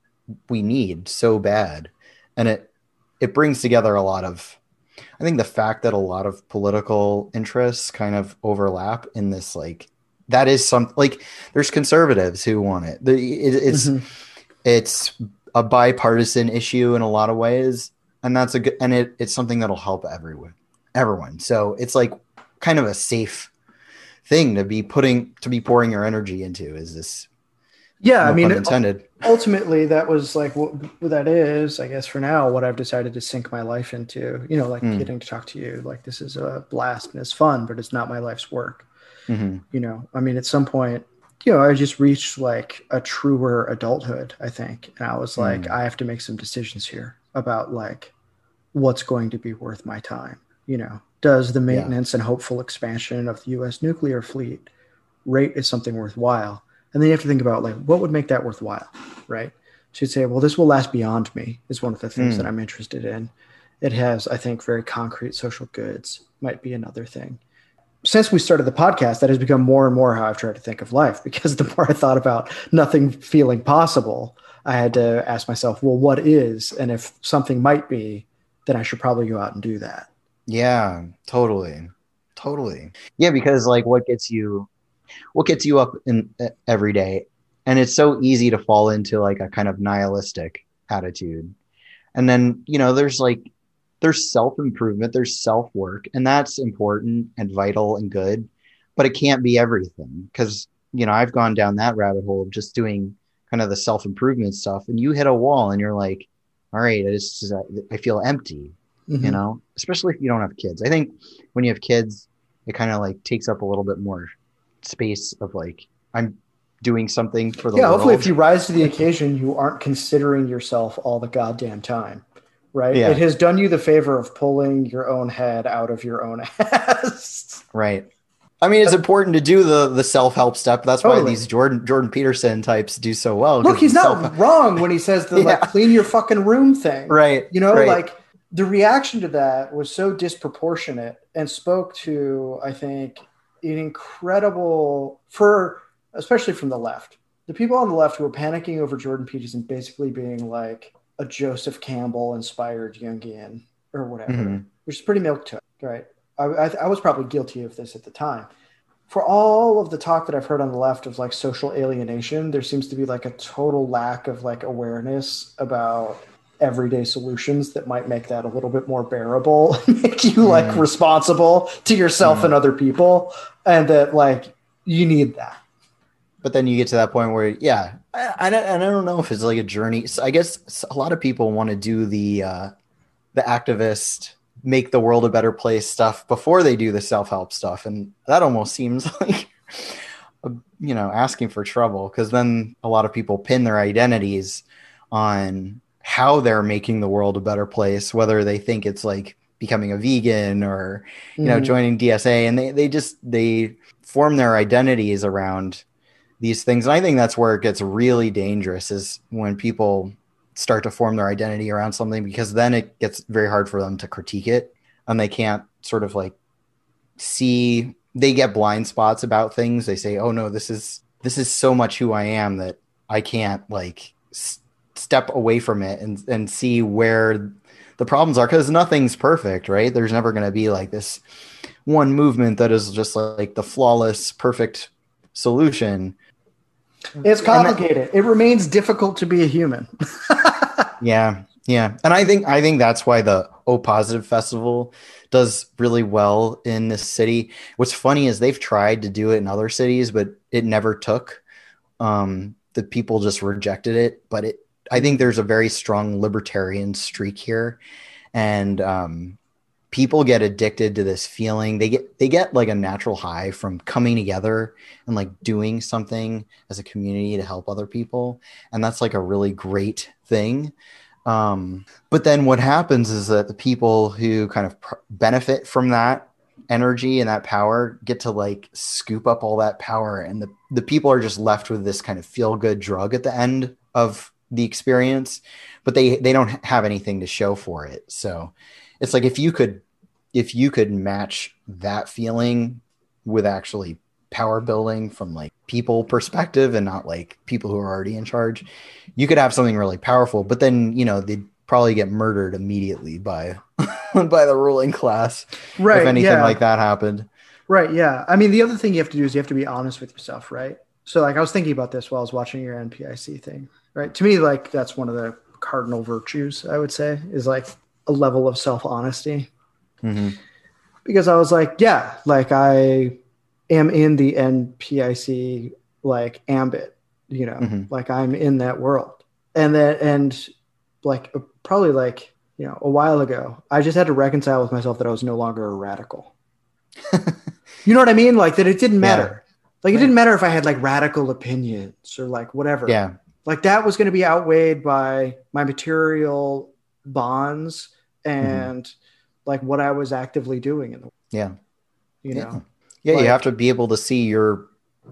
we need so bad. And it, it brings together a lot of, I think the fact that a lot of political interests kind of overlap in this, like, that is some, like, there's conservatives who want it. The, it it's, mm-hmm. it's a bipartisan issue in a lot of ways. And that's a good, and it, it's something that'll help everyone, everyone. So it's like kind of a safe thing to be putting, to be pouring your energy into is this. Yeah. No I mean, intended. Ultimately that was like what, what that is, I guess for now, what I've decided to sink my life into, you know, like mm. getting to talk to you, like this is a blast and it's fun, but it's not my life's work. Mm-hmm. You know, I mean, at some point, you know, I just reached like a truer adulthood, I think. And I was like, mm. I have to make some decisions here about like what's going to be worth my time. You know, does the maintenance yeah. and hopeful expansion of the U S nuclear fleet rate is something worthwhile? And then you have to think about like, what would make that worthwhile, right? So you'd say, well, this will last beyond me is one of the things mm. that I'm interested in. It has, I think, very concrete social goods might be another thing. Since we started the podcast, that has become more and more how I've tried to think of life, because the more I thought about nothing feeling possible, I had to ask myself, well, what is? And if something might be, then I should probably go out and do that. Yeah, totally. Totally. Yeah, because like what gets you what gets you up in uh, every day, and it's so easy to fall into like a kind of nihilistic attitude. And then, you know, there's like there's self-improvement, there's self-work, and that's important and vital and good, but it can't be everything, because, you know, I've gone down that rabbit hole of just doing kind of the self-improvement stuff, and you hit a wall and you're like, all right, I just I feel empty. Mm-hmm. You know, especially if you don't have kids. I think when you have kids, it kind of like takes up a little bit more space of like, I'm doing something for the yeah, world. Hopefully if you rise to the occasion, you aren't considering yourself all the goddamn time, right? Yeah. It has done you the favor of pulling your own head out of your own ass. Right. I mean, it's important to do the the self-help step. That's totally. Why these Jordan Jordan Peterson types do so well. Look, he's not self- wrong when he says the yeah. like clean your fucking room thing. Right. You know, right. like the reaction to that was so disproportionate and spoke to, I think, an incredible, for especially from the left, the people on the left who were panicking over Jordan Peterson basically being like a Joseph Campbell inspired Jungian or whatever, mm-hmm. which is pretty milk toast, right? I, I, I was probably guilty of this at the time. For all of the talk that I've heard on the left of like social alienation, there seems to be like a total lack of like awareness about everyday solutions that might make that a little bit more bearable, make you like mm. responsible to yourself mm. and other people, and that like you need that. But then you get to that point where, yeah, I, I, don't, I don't know if it's like a journey. So I guess a lot of people want to do the uh, the activist, make the world a better place stuff before they do the self-help stuff, and that almost seems like, you know, asking for trouble, because then a lot of people pin their identities on how they're making the world a better place, whether they think it's like becoming a vegan or, you know, mm. joining D S A, and they, they just, they form their identities around these things. And I think that's where it gets really dangerous, is when people start to form their identity around something, because then it gets very hard for them to critique it, and they can't sort of like see, they get blind spots about things. They say, oh no, this is, this is so much who I am that I can't like st- step away from it and, and see where the problems are, because nothing's perfect, right? There's never going to be like this one movement that is just like the flawless, perfect solution. It's complicated. That, it remains difficult to be a human. yeah. Yeah. And I think I think that's why the O Positive Festival does really well in this city. What's funny is they've tried to do it in other cities, but it never took. Um, the people just rejected it. But it I think there's a very strong libertarian streak here. And um people get addicted to this feeling. They get they get like a natural high from coming together and like doing something as a community to help other people. And that's like a really great thing. Um, but then what happens is that the people who kind of pr- benefit from that energy and that power get to like scoop up all that power. And the, the people are just left with this kind of feel good drug at the end of the experience, but they, they don't have anything to show for it. So it's like, if you could, if you could match that feeling with actually power building from like people perspective and not like people who are already in charge, you could have something really powerful. But then, you know, they'd probably get murdered immediately by by the ruling class, right? If anything yeah. like that happened. Right. Yeah. I mean, the other thing you have to do is you have to be honest with yourself, right? So, like, I was thinking about this while I was watching your N P I C thing, right? To me, like, that's one of the cardinal virtues, I would say, is like a level of self-honesty. Mm-hmm. Because I was like, yeah, like I am in the N P I C like ambit, you know, mm-hmm. like I'm in that world. And then, and like probably like, you know, a while ago, I just had to reconcile with myself that I was no longer a radical. You know what I mean? Like that it didn't matter. Yeah. Like it right. didn't matter if I had like radical opinions or like whatever. Yeah. Like that was going to be outweighed by my material bonds and mm-hmm. like what I was actively doing in the world. Yeah. You yeah. know? Yeah. Like, you have to be able to see your,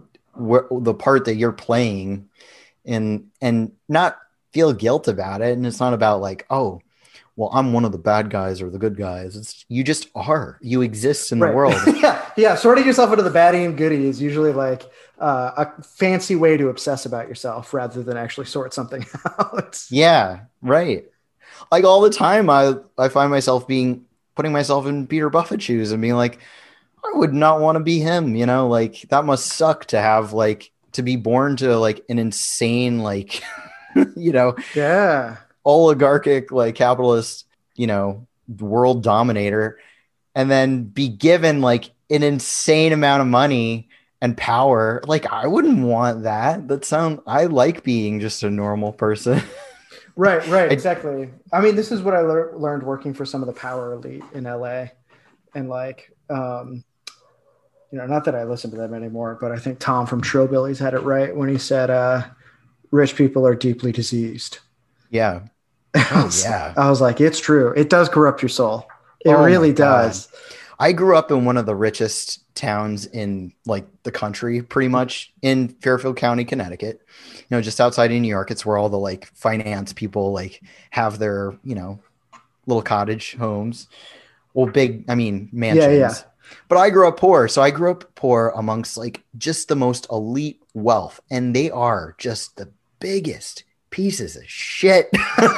wh- the part that you're playing and, and not feel guilt about it. And it's not about like, oh, well, I'm one of the bad guys or the good guys. It's you just are. You exist in right. the world. yeah, yeah. Sorting yourself into the baddie and goodie is usually like uh, a fancy way to obsess about yourself rather than actually sort something out. Yeah, right. Like all the time, I I find myself being putting myself in Peter Buffett shoes and being like, I would not want to be him. You know, like that must suck to have like to be born to like an insane like, you know, yeah. oligarchic like capitalist, you know, world dominator, and then be given like an insane amount of money and power. Like I wouldn't want that. That sound I like being just a normal person. right, right, exactly. I mean, this is what I le- learned working for some of the power elite in L A. And like um you know, not that I listen to them anymore, but I think Tom from Trillbillies had it right when he said uh rich people are deeply diseased. Yeah. I was, oh, yeah. I was like, it's true. It does corrupt your soul. It oh really does. I grew up in one of the richest towns in like the country, pretty much in Fairfield County, Connecticut, you know, just outside of New York. It's where all the like finance people like have their, you know, little cottage homes. Well, big, I mean, mansions. Yeah, yeah. But I grew up poor. So I grew up poor amongst like just the most elite wealth. And they are just the biggest pieces of shit.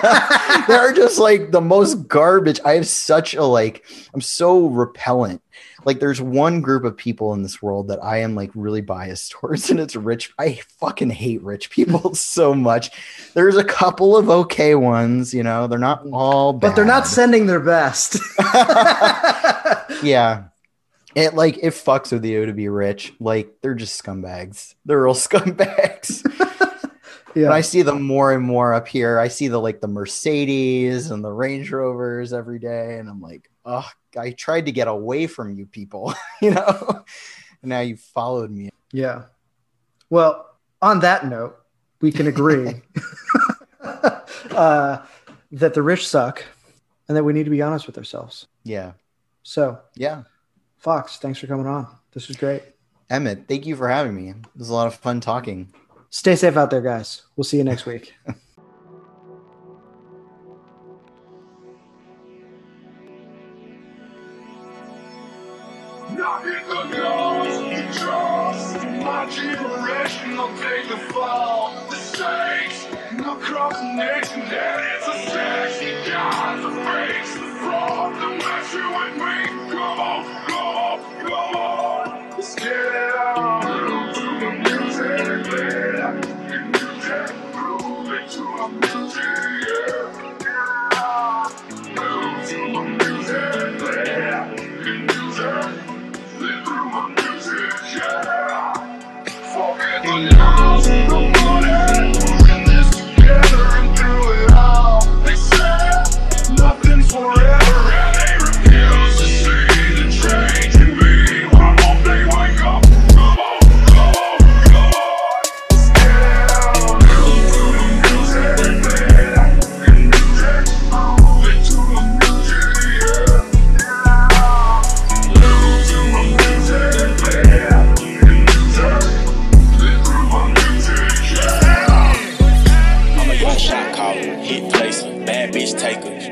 They're just like the most garbage. I have such a like I'm so repellent. Like there's one group of people in this world that I am like really biased towards, and it's rich. I fucking hate rich people so much. There's a couple of okay ones, you know, they're not all bad. But they're not sending their best. Yeah. It like it fucks with you to be rich. Like they're just scumbags. They're real scumbags. Yeah. But I see them more and more up here. I see the like the Mercedes and the Range Rovers every day, and I'm like, oh, I tried to get away from you people, you know. And now you followed me. Yeah. Well, on that note, we can agree uh, that the rich suck, and that we need to be honest with ourselves. Yeah. So. Yeah. Fox, thanks for coming on. This was great. Emmett, thank you for having me. It was a lot of fun talking. Stay safe out there, guys. We'll see you next week. Not in the ghost, trust my generation will take the fall. The stakes, no cross the nation, that is a sex. God's the face, the fraud, the mess you with me. Come on, come on, come on. Let's get it on. To the music, yeah. You can prove it to the music, yeah.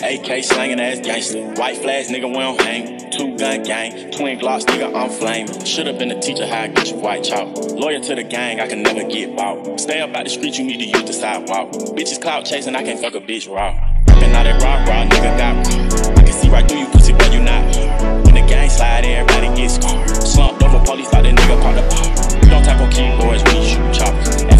A K slanging ass gangster. White flags, nigga, we don't hang. Two gun gang, twin glocks, nigga, I'm flame. Should've been a teacher, how I get you white chalk. Loyal to the gang, I can never get bought. Stay up out the street, you need to use the sidewalk. Bitches clout chasing, I can't fuck a bitch raw. Fucking all that raw, raw, nigga got raw. I can see right through you, pussy, but you not. When the gang slide, everybody gets scarred. Slumped over police, thought that nigga caught the bar. You don't type on keyboards when you shoot choppers.